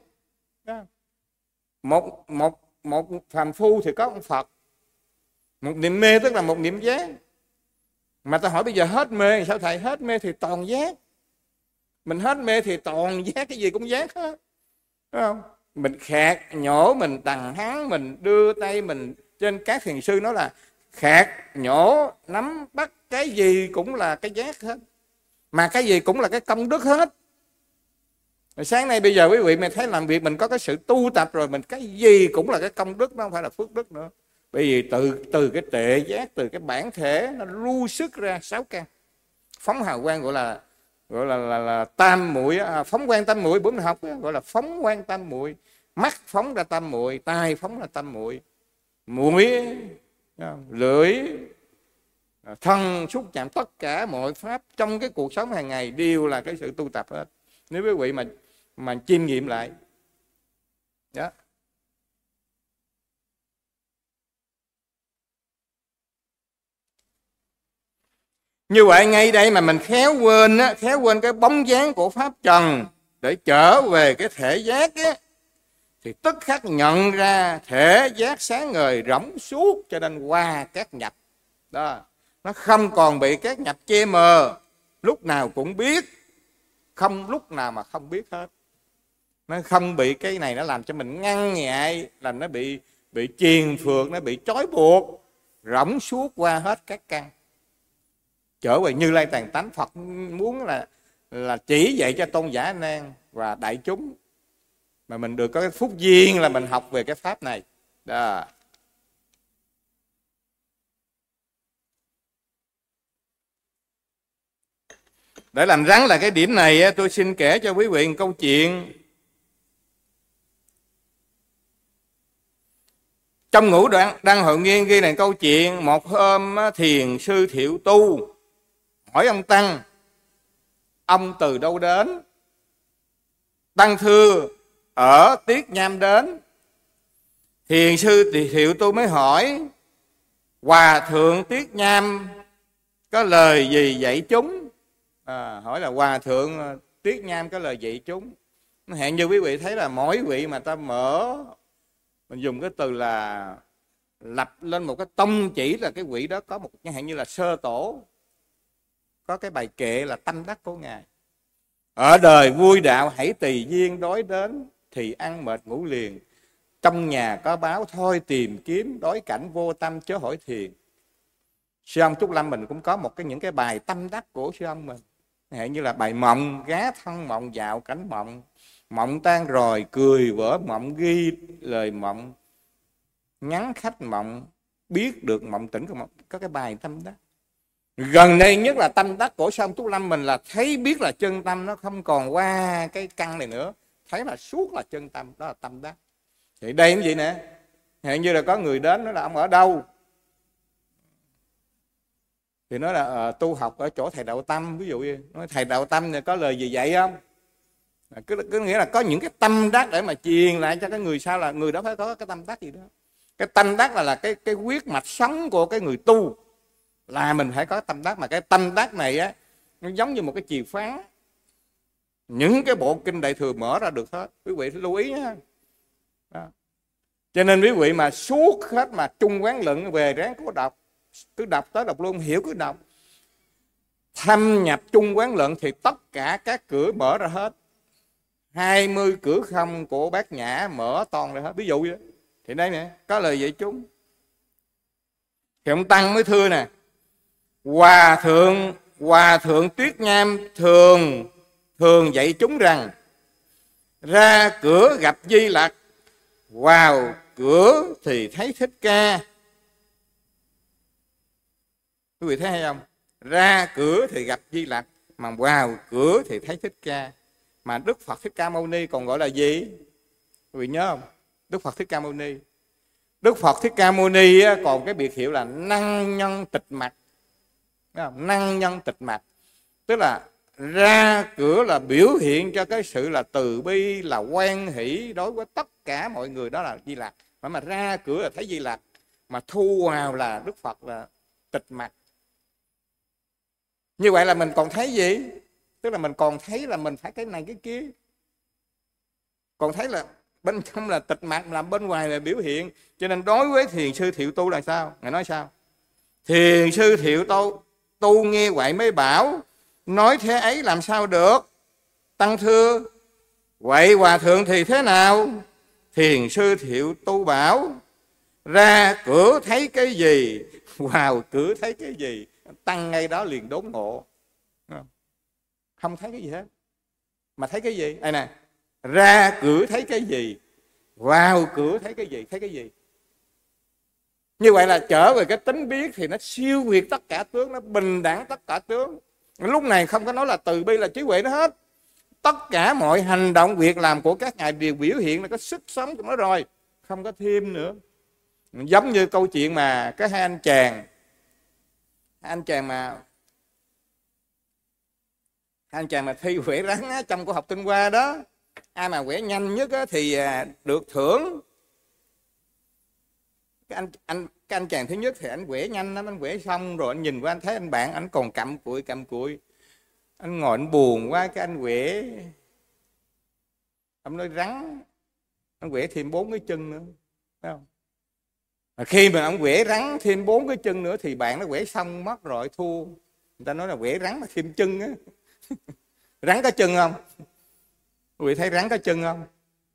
Một một một phàm phu thì có ông Phật. Một niệm mê tức là một niệm giác. Mà ta hỏi bây giờ hết mê sao thầy? Hết mê thì toàn giác. Mình hết mê thì toàn giác, cái gì cũng giác hết. Đúng không? Mình khạc, nhổ, mình đằng hán, mình đưa tay, mình trên các thiền sư nói là khạc, nhổ, nắm, bắt, cái gì cũng là cái giác hết. Mà cái gì cũng là cái công đức hết. Rồi sáng nay bây giờ quý vị mình thấy làm việc mình có cái sự tu tập rồi, mình cái gì cũng là cái công đức, nó không phải là phước đức nữa. Bởi vì từ từ cái tệ giác, từ cái bản thể nó lưu sức ra sáu căn. Phóng hào quang gọi là gọi là, là, là tam muội, à, phóng quang tam muội, bữa mình học gọi là phóng quang tam muội. Mắt phóng ra tam muội, tai phóng ra tam muội, mũi, lưỡi, thân xúc chạm, tất cả mọi pháp trong cái cuộc sống hàng ngày đều là cái sự tu tập hết. Nếu quý vị mà mà chiêm nghiệm lại đó. Như vậy ngay đây mà mình khéo quên á, khéo quên cái bóng dáng của pháp trần để trở về cái thể giác á, thì tức khắc nhận ra thể giác sáng ngời rỗng suốt, cho nên qua các nhập đó, nó không còn bị các nhập che mờ, lúc nào cũng biết, không lúc nào mà không biết hết. Nó không bị cái này nó làm cho mình ngăn ngại, là nó bị bị triền phược, nó bị trói buộc, rỗng suốt qua hết các căn, trở về Như Lai Tàn Tánh. Phật muốn là là chỉ dạy cho tôn giả Anh Nan và đại chúng, mà mình được có cái phúc duyên là mình học về cái pháp này đó. Để làm rắn là cái điểm này, tôi xin kể cho quý vị một câu chuyện. Trong Ngũ Đoạn Đăng Hội Nghiên ghi lại câu chuyện một hôm thiền sư Thiệu Tu hỏi ông Tăng, ông từ đâu đến? Tăng thưa, ở Tiết Nham đến. Thiền sư Thiệu Tu mới hỏi, Hòa thượng Tiết Nham có lời gì dạy chúng? À, hỏi là Hòa thượng Tiết Nham có lời dạy chúng. Hẹn như quý vị thấy là mỗi vị mà ta mở, mình dùng cái từ là lập lên một cái tông chỉ là cái vị đó có một, chẳng hạn như là Sơ Tổ có cái bài kệ là tâm đắc của Ngài: ở đời vui đạo hãy tùy duyên đói đến, thì ăn mệt ngủ liền, trong nhà có báo thôi tìm kiếm, đối cảnh vô tâm chớ hỏi thiền. Sư ông Trúc Lâm mình cũng có một cái những cái bài tâm đắc của sư ông mình, hệ như là bài mộng: gá thân mộng dạo cảnh mộng, mộng tan rồi cười vỡ mộng, ghi lời mộng, nhắn khách mộng, biết được mộng tỉnh của mộng. Có cái bài tâm đắc. Gần đây nhất là tâm đắc của sư ông Trúc Lâm mình là thấy biết là chân tâm, nó không còn qua cái căn này nữa, thấy là suốt là chân tâm, đó là tâm đắc. Thì đây cũng vậy nè, hiện như là có người đến nói là ông ở đâu, thì nói là uh, tu học ở chỗ thầy Đạo Tâm, ví dụ như nói thầy Đạo Tâm này có lời gì dạy không, cứ, cứ nghĩa là có những cái tâm đắc để mà truyền lại cho cái người sau, là người đó phải có cái tâm đắc gì đó. Cái tâm đắc là là cái cái huyết mạch sống của cái người tu, là mình phải có tâm đắc. Mà cái tâm đắc này á, nó giống như một cái chìa khóa, những cái bộ kinh Đại Thừa mở ra được hết. Quý vị phải lưu ý nhé. Đó. Cho nên quý vị mà suốt hết mà Trung Quán Luận về ráng cố đọc, cứ đọc tới đọc luôn, hiểu cứ đọc, thâm nhập Trung Quán Luận thì tất cả các cửa mở ra hết. Hai mươi cửa không của Bát Nhã mở toàn ra hết, ví dụ vậy. Thì đây nè, có lời dạy chúng. Thì ông Tăng mới thưa nè: Hòa thượng Hòa thượng Tuyết Nham thường thường dạy chúng rằng, ra cửa gặp Di Lặc, vào cửa thì thấy Thích Ca. Quý vị thấy hay không? Ra cửa thì gặp Di Lặc, mà vào cửa thì thấy Thích Ca. Mà Đức Phật Thích Ca Mâu Ni còn gọi là gì? Quý vị nhớ không? Đức Phật Thích Ca Mâu Ni, Đức Phật Thích Ca Mâu Ni còn cái biệt hiệu là năng nhân tịch mặt. Năng nhân tịch mặt, tức là ra cửa là biểu hiện cho cái sự là từ bi, là hoan hỷ đối với tất cả mọi người, đó là Di Lặc. Mà mà ra cửa là thấy Di Lặc, mà thu vào là Đức Phật là tịch mặt. Như vậy là mình còn thấy gì? Tức là mình còn thấy là mình phải cái này cái kia, còn thấy là bên trong là tịch mặt, làm bên ngoài là biểu hiện. Cho nên đối với thiền sư Thiệu Tu là sao? Ngài nói sao? Thiền sư Thiệu Tu tu nghe vậy mới bảo, nói thế ấy làm sao được? Tăng thưa, vậy hòa thượng thì thế nào? Thiền sư Thiệu Tu bảo, ra cửa thấy cái gì, vào cửa thấy cái gì. Tăng ngay đó liền đốn ngộ, không thấy cái gì hết, mà thấy cái gì? Đây nè, ra cửa thấy cái gì, vào cửa thấy cái gì, thấy cái gì. Như vậy là trở về cái tính biết thì nó siêu việt tất cả tướng, nó bình đẳng tất cả tướng. Lúc này không có nói là từ bi là trí huệ nó hết. Tất cả mọi hành động việc làm của các ngài đều biểu hiện là có sức sống của nó rồi, không có thêm nữa. Giống như câu chuyện mà cái hai anh chàng hai anh chàng mà hai anh chàng mà thi vẽ rắn á, trong của học Tinh Hoa đó, ai mà vẽ nhanh nhất á, thì được thưởng. Cái anh anh cái anh chàng thứ nhất thì anh vẽ nhanh lắm, anh vẽ xong rồi anh nhìn qua anh thấy anh bạn anh còn cặm cụi cặm cụi, anh ngồi anh buồn quá, cái anh vẽ, ông nói rắn, anh vẽ thêm bốn cái chân nữa, phải không? Mà khi mà ông vẽ rắn thêm bốn cái chân nữa thì bạn nó vẽ xong mất rồi, thua. Người ta nói là vẽ rắn mà thêm chân á. Rắn có chân không? Quý vị thấy rắn có chân không?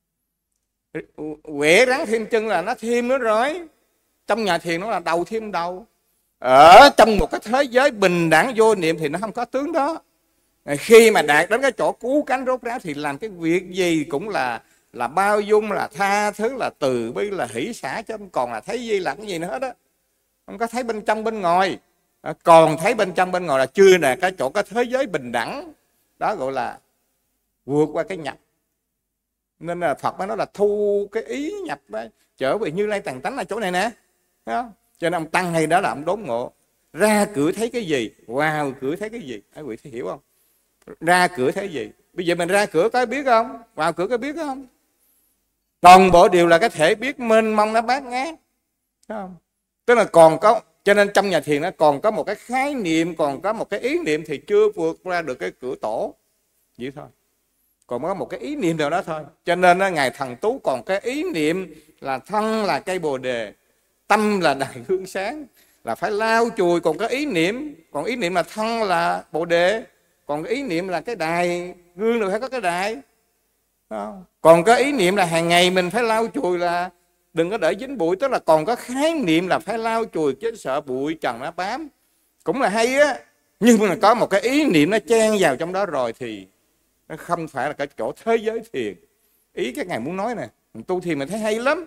Vẽ rắn thêm chân là nó thêm nữa rồi. Trong nhà thiền nó là đầu thêm đầu. Ở trong một cái thế giới bình đẳng vô niệm thì nó không có tướng đó. Khi mà đạt đến cái chỗ cứu cánh rốt ráo thì làm cái việc gì cũng là là bao dung, là tha thứ, là từ bi, là hỷ xả, chứ không còn là thấy gì là cái gì nữa hết á. Không có thấy bên trong bên ngoài. Còn thấy bên trong bên ngoài là chưa là cái chỗ cái thế giới bình đẳng. Đó gọi là vượt qua cái nhập. Nên là Phật mới nói là thu cái ý nhập ấy, trở về Như Lai Tàn Tánh là chỗ này nè. Thấy không? Cho nên ông Tăng hay đó là ông đốn ngộ. Ra cửa thấy cái gì, vào cửa thấy cái gì. Các vị hiểu không? Ra cửa thấy gì. Bây giờ mình ra cửa có biết không? Vào cửa có biết không? Toàn bộ đều là cái thể biết mênh mông nó bát ngát. Thấy không? Tức là còn có, cho nên trong nhà thiền nó còn có một cái khái niệm, còn có một cái ý niệm thì chưa vượt ra được cái cửa tổ. Vậy thôi. Còn có một cái ý niệm nào đó thôi. Cho nên Ngài Thần Tú còn cái ý niệm là thân là cây Bồ Đề, tâm là đài gương sáng, là phải lau chùi. Còn có ý niệm, còn ý niệm là thân là Bồ Đề, còn ý niệm là cái đài gương rồi phải có cái đài. Không? Còn có ý niệm là hàng ngày mình phải lau chùi, là đừng có để dính bụi. Tức là còn có khái niệm là phải lau chùi chứ sợ bụi trần nó bám. Cũng là hay á, nhưng mà có một cái ý niệm nó chen vào trong đó rồi thì nó không phải là cái chỗ thế giới thiền. Ý các ngài muốn nói nè, mình tu thiền mình thấy hay lắm.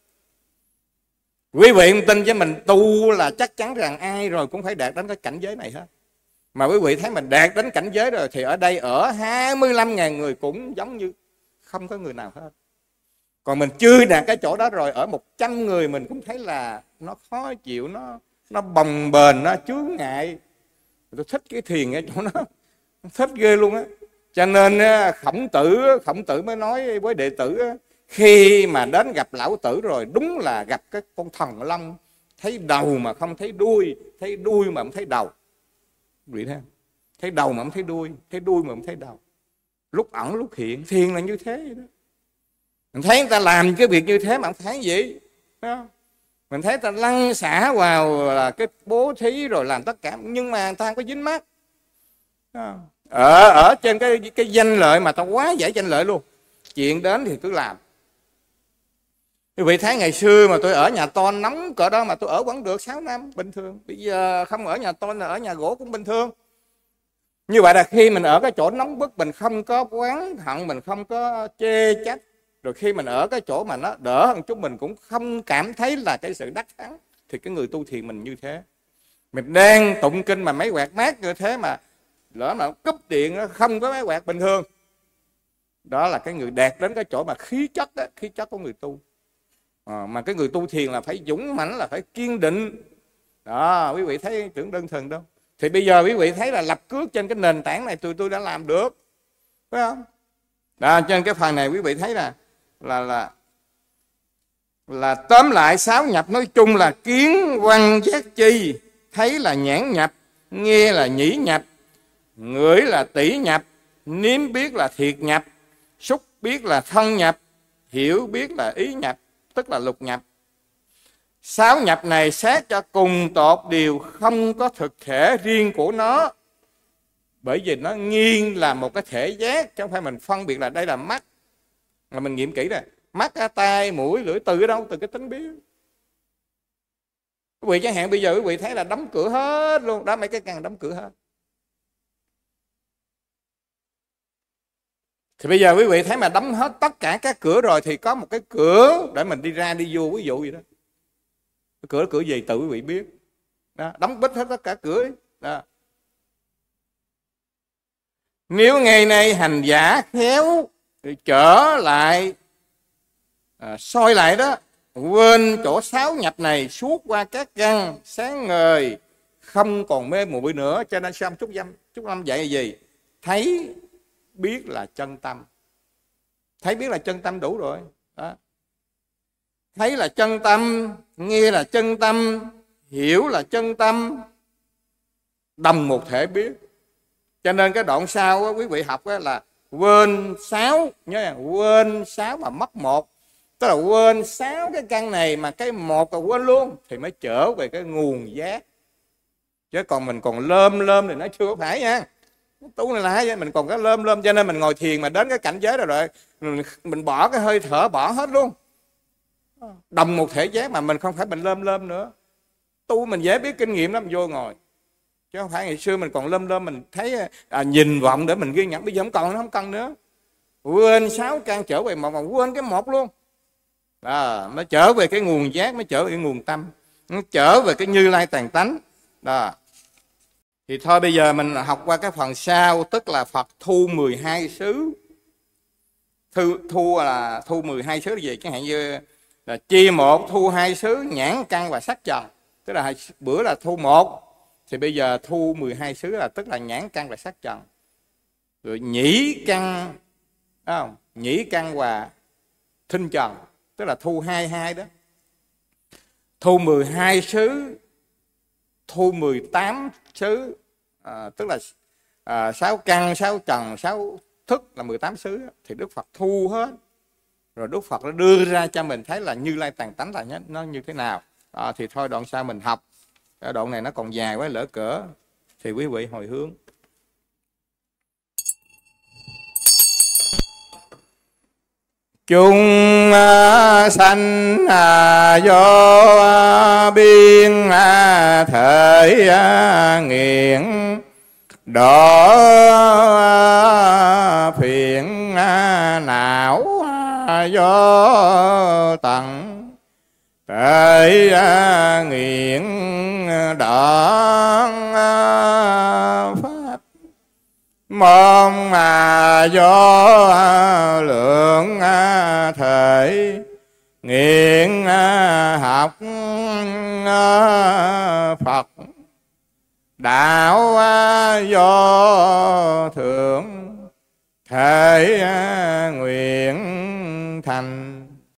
Quý vị không tin chứ mình tu là chắc chắn rằng ai rồi cũng phải đạt đến cái cảnh giới này hết. Mà quý vị thấy mình đạt đến cảnh giới rồi thì ở đây ở hai mươi lăm ngàn người cũng giống như không có người nào hết. Còn mình chưa đạt cái chỗ đó rồi, ở một trăm người mình cũng thấy là nó khó chịu, nó nó bồng bềnh, nó chướng ngại. Tôi thích cái thiền ở chỗ nó, thích ghê luôn á. Cho nên Khổng Tử Khổng Tử mới nói với đệ tử, khi mà đến gặp lão tử rồi đúng là gặp cái con thần long, thấy đầu mà không thấy đuôi, thấy đuôi mà không thấy đầu. Vậy thế, thấy đầu mà không thấy đuôi, thấy đuôi mà không thấy đầu, lúc ẩn lúc hiện. Thiền là như thế vậy đó. Mình thấy người ta làm cái việc như thế mà không thấy gì đó. Mình thấy người ta lăn xả vào là cái bố thí rồi làm tất cả, nhưng mà người ta không có dính mắc. Ở ở trên cái cái danh lợi mà ta quá giải danh lợi luôn. Chuyện đến thì cứ làm. Quý vị thấy ngày xưa mà tôi ở nhà tôn nóng cỡ đó mà tôi ở vẫn được sáu năm bình thường. Bây giờ không ở nhà tôn là ở nhà gỗ cũng bình thường. Như vậy là khi mình ở cái chỗ nóng bức, mình không có oán hận, mình không có chê trách. Rồi khi mình ở cái chỗ mà nó đỡ hơn chút, mình cũng không cảm thấy là cái sự đắc thắng. Thì cái người tu thiền mình như thế. Mình đang tụng kinh mà máy quạt mát như thế mà lỡ mà cúp điện nó không có máy quạt bình thường. Đó là cái người đạt đến cái chỗ mà khí chất đó, khí chất của người tu. À, mà cái người tu thiền là phải dũng mãnh, là phải kiên định. Đó, quý vị thấy tưởng đơn thuần đâu. Thì bây giờ quý vị thấy là lập cước trên cái nền tảng này tụi tôi đã làm được, phải không? Đó, trên cái phần này quý vị thấy là là là là tóm lại sáu nhập nói chung là kiến văn giác chi, thấy là nhãn nhập, nghe là nhĩ nhập, ngửi là tỷ nhập, nếm biết là thiệt nhập, xúc biết là thân nhập, hiểu biết là ý nhập, tức là lục nhập. Sáu nhập này xét cho cùng tột đều không có thực thể riêng của nó, bởi vì nó nghiêng là một cái thể giác, chứ không phải mình phân biệt là đây là mắt. Mà mình nghiệm kỹ này, mắt, tai, mũi, lưỡi từ ở đâu? Từ cái tính biết. Quý vị chẳng hạn bây giờ quý vị thấy là đóng cửa hết luôn, đó mấy cái căn đóng cửa hết. Thì bây giờ quý vị thấy mà đóng hết tất cả các cửa rồi thì có một cái cửa để mình đi ra đi vô, ví dụ vậy đó. Cái cửa cửa gì tự quý vị biết. Đó, đóng bít hết tất cả cửa ấy. Đó. Nếu ngày nay hành giả khéo thì trở lại à, soi lại đó, quên chỗ sáu nhập này suốt qua các căn sáng ngời, không còn mê muội nữa. Cho nên xong chút năm chút năm dạy là gì? Thấy biết là chân tâm. Thấy biết là chân tâm đủ rồi. Đó. Thấy là chân tâm, nghe là chân tâm, hiểu là chân tâm, đồng một thể biết. Cho nên cái đoạn sau đó, quý vị học đó là quên sáu, nhớ quên sáu mà mất một. Tức là quên sáu cái căn này mà cái một là quên luôn thì mới trở về cái nguồn giác. Chứ còn mình còn lơm lơm thì nó chưa có phải nha. Tu này là hay, mình còn có lơm lơm. Cho nên mình ngồi thiền mà đến cái cảnh giới rồi rồi mình, mình bỏ cái hơi thở, bỏ hết luôn. Đồng một thể giác mà mình không phải mình lơm lơm nữa. Tu mình dễ biết kinh nghiệm lắm, vô ngồi. Chứ không phải ngày xưa mình còn lơm lơm, mình thấy à, nhìn vọng để mình ghi nhận. Bây giờ không còn, nó không cần nữa. Quên sáu căn trở về một mà quên cái một luôn. Đó, mới trở về cái nguồn giác, mới trở về cái nguồn tâm, nó trở về cái Như Lai tàn tánh. Đó. Thì thôi bây giờ mình học qua cái phần sau, tức là Phật thu mười hai xứ. Thu, thu là thu mười hai xứ là gì? Chẳng hạn như là chia một, thu hai xứ, nhãn căn và sắc trần. Tức là bữa là thu một, thì bây giờ thu mười hai xứ là tức là nhãn căn và sắc trần. Rồi nhĩ căn, không? Nhĩ căn và thinh trần, tức là thu hai hai đó. Thu mười hai xứ, thu mười tám xứ, à, tức là à, sáu căn, sáu trần, sáu thức là mười tám xứ. Thì Đức Phật thu hết. Rồi Đức Phật đã đưa ra cho mình thấy là Như Lai tàn tánh là nó như thế nào. à, thì thôi đoạn sau mình học. Đoạn này nó còn dài quá, lỡ cỡ thì quý vị hồi hướng. Chúng sanh do biên thể nghiện đỏ phiền não do tận thể nghiện đoạn pháp mong do lượng thể nghiện học Phật đạo do thượng thể nguyện thành.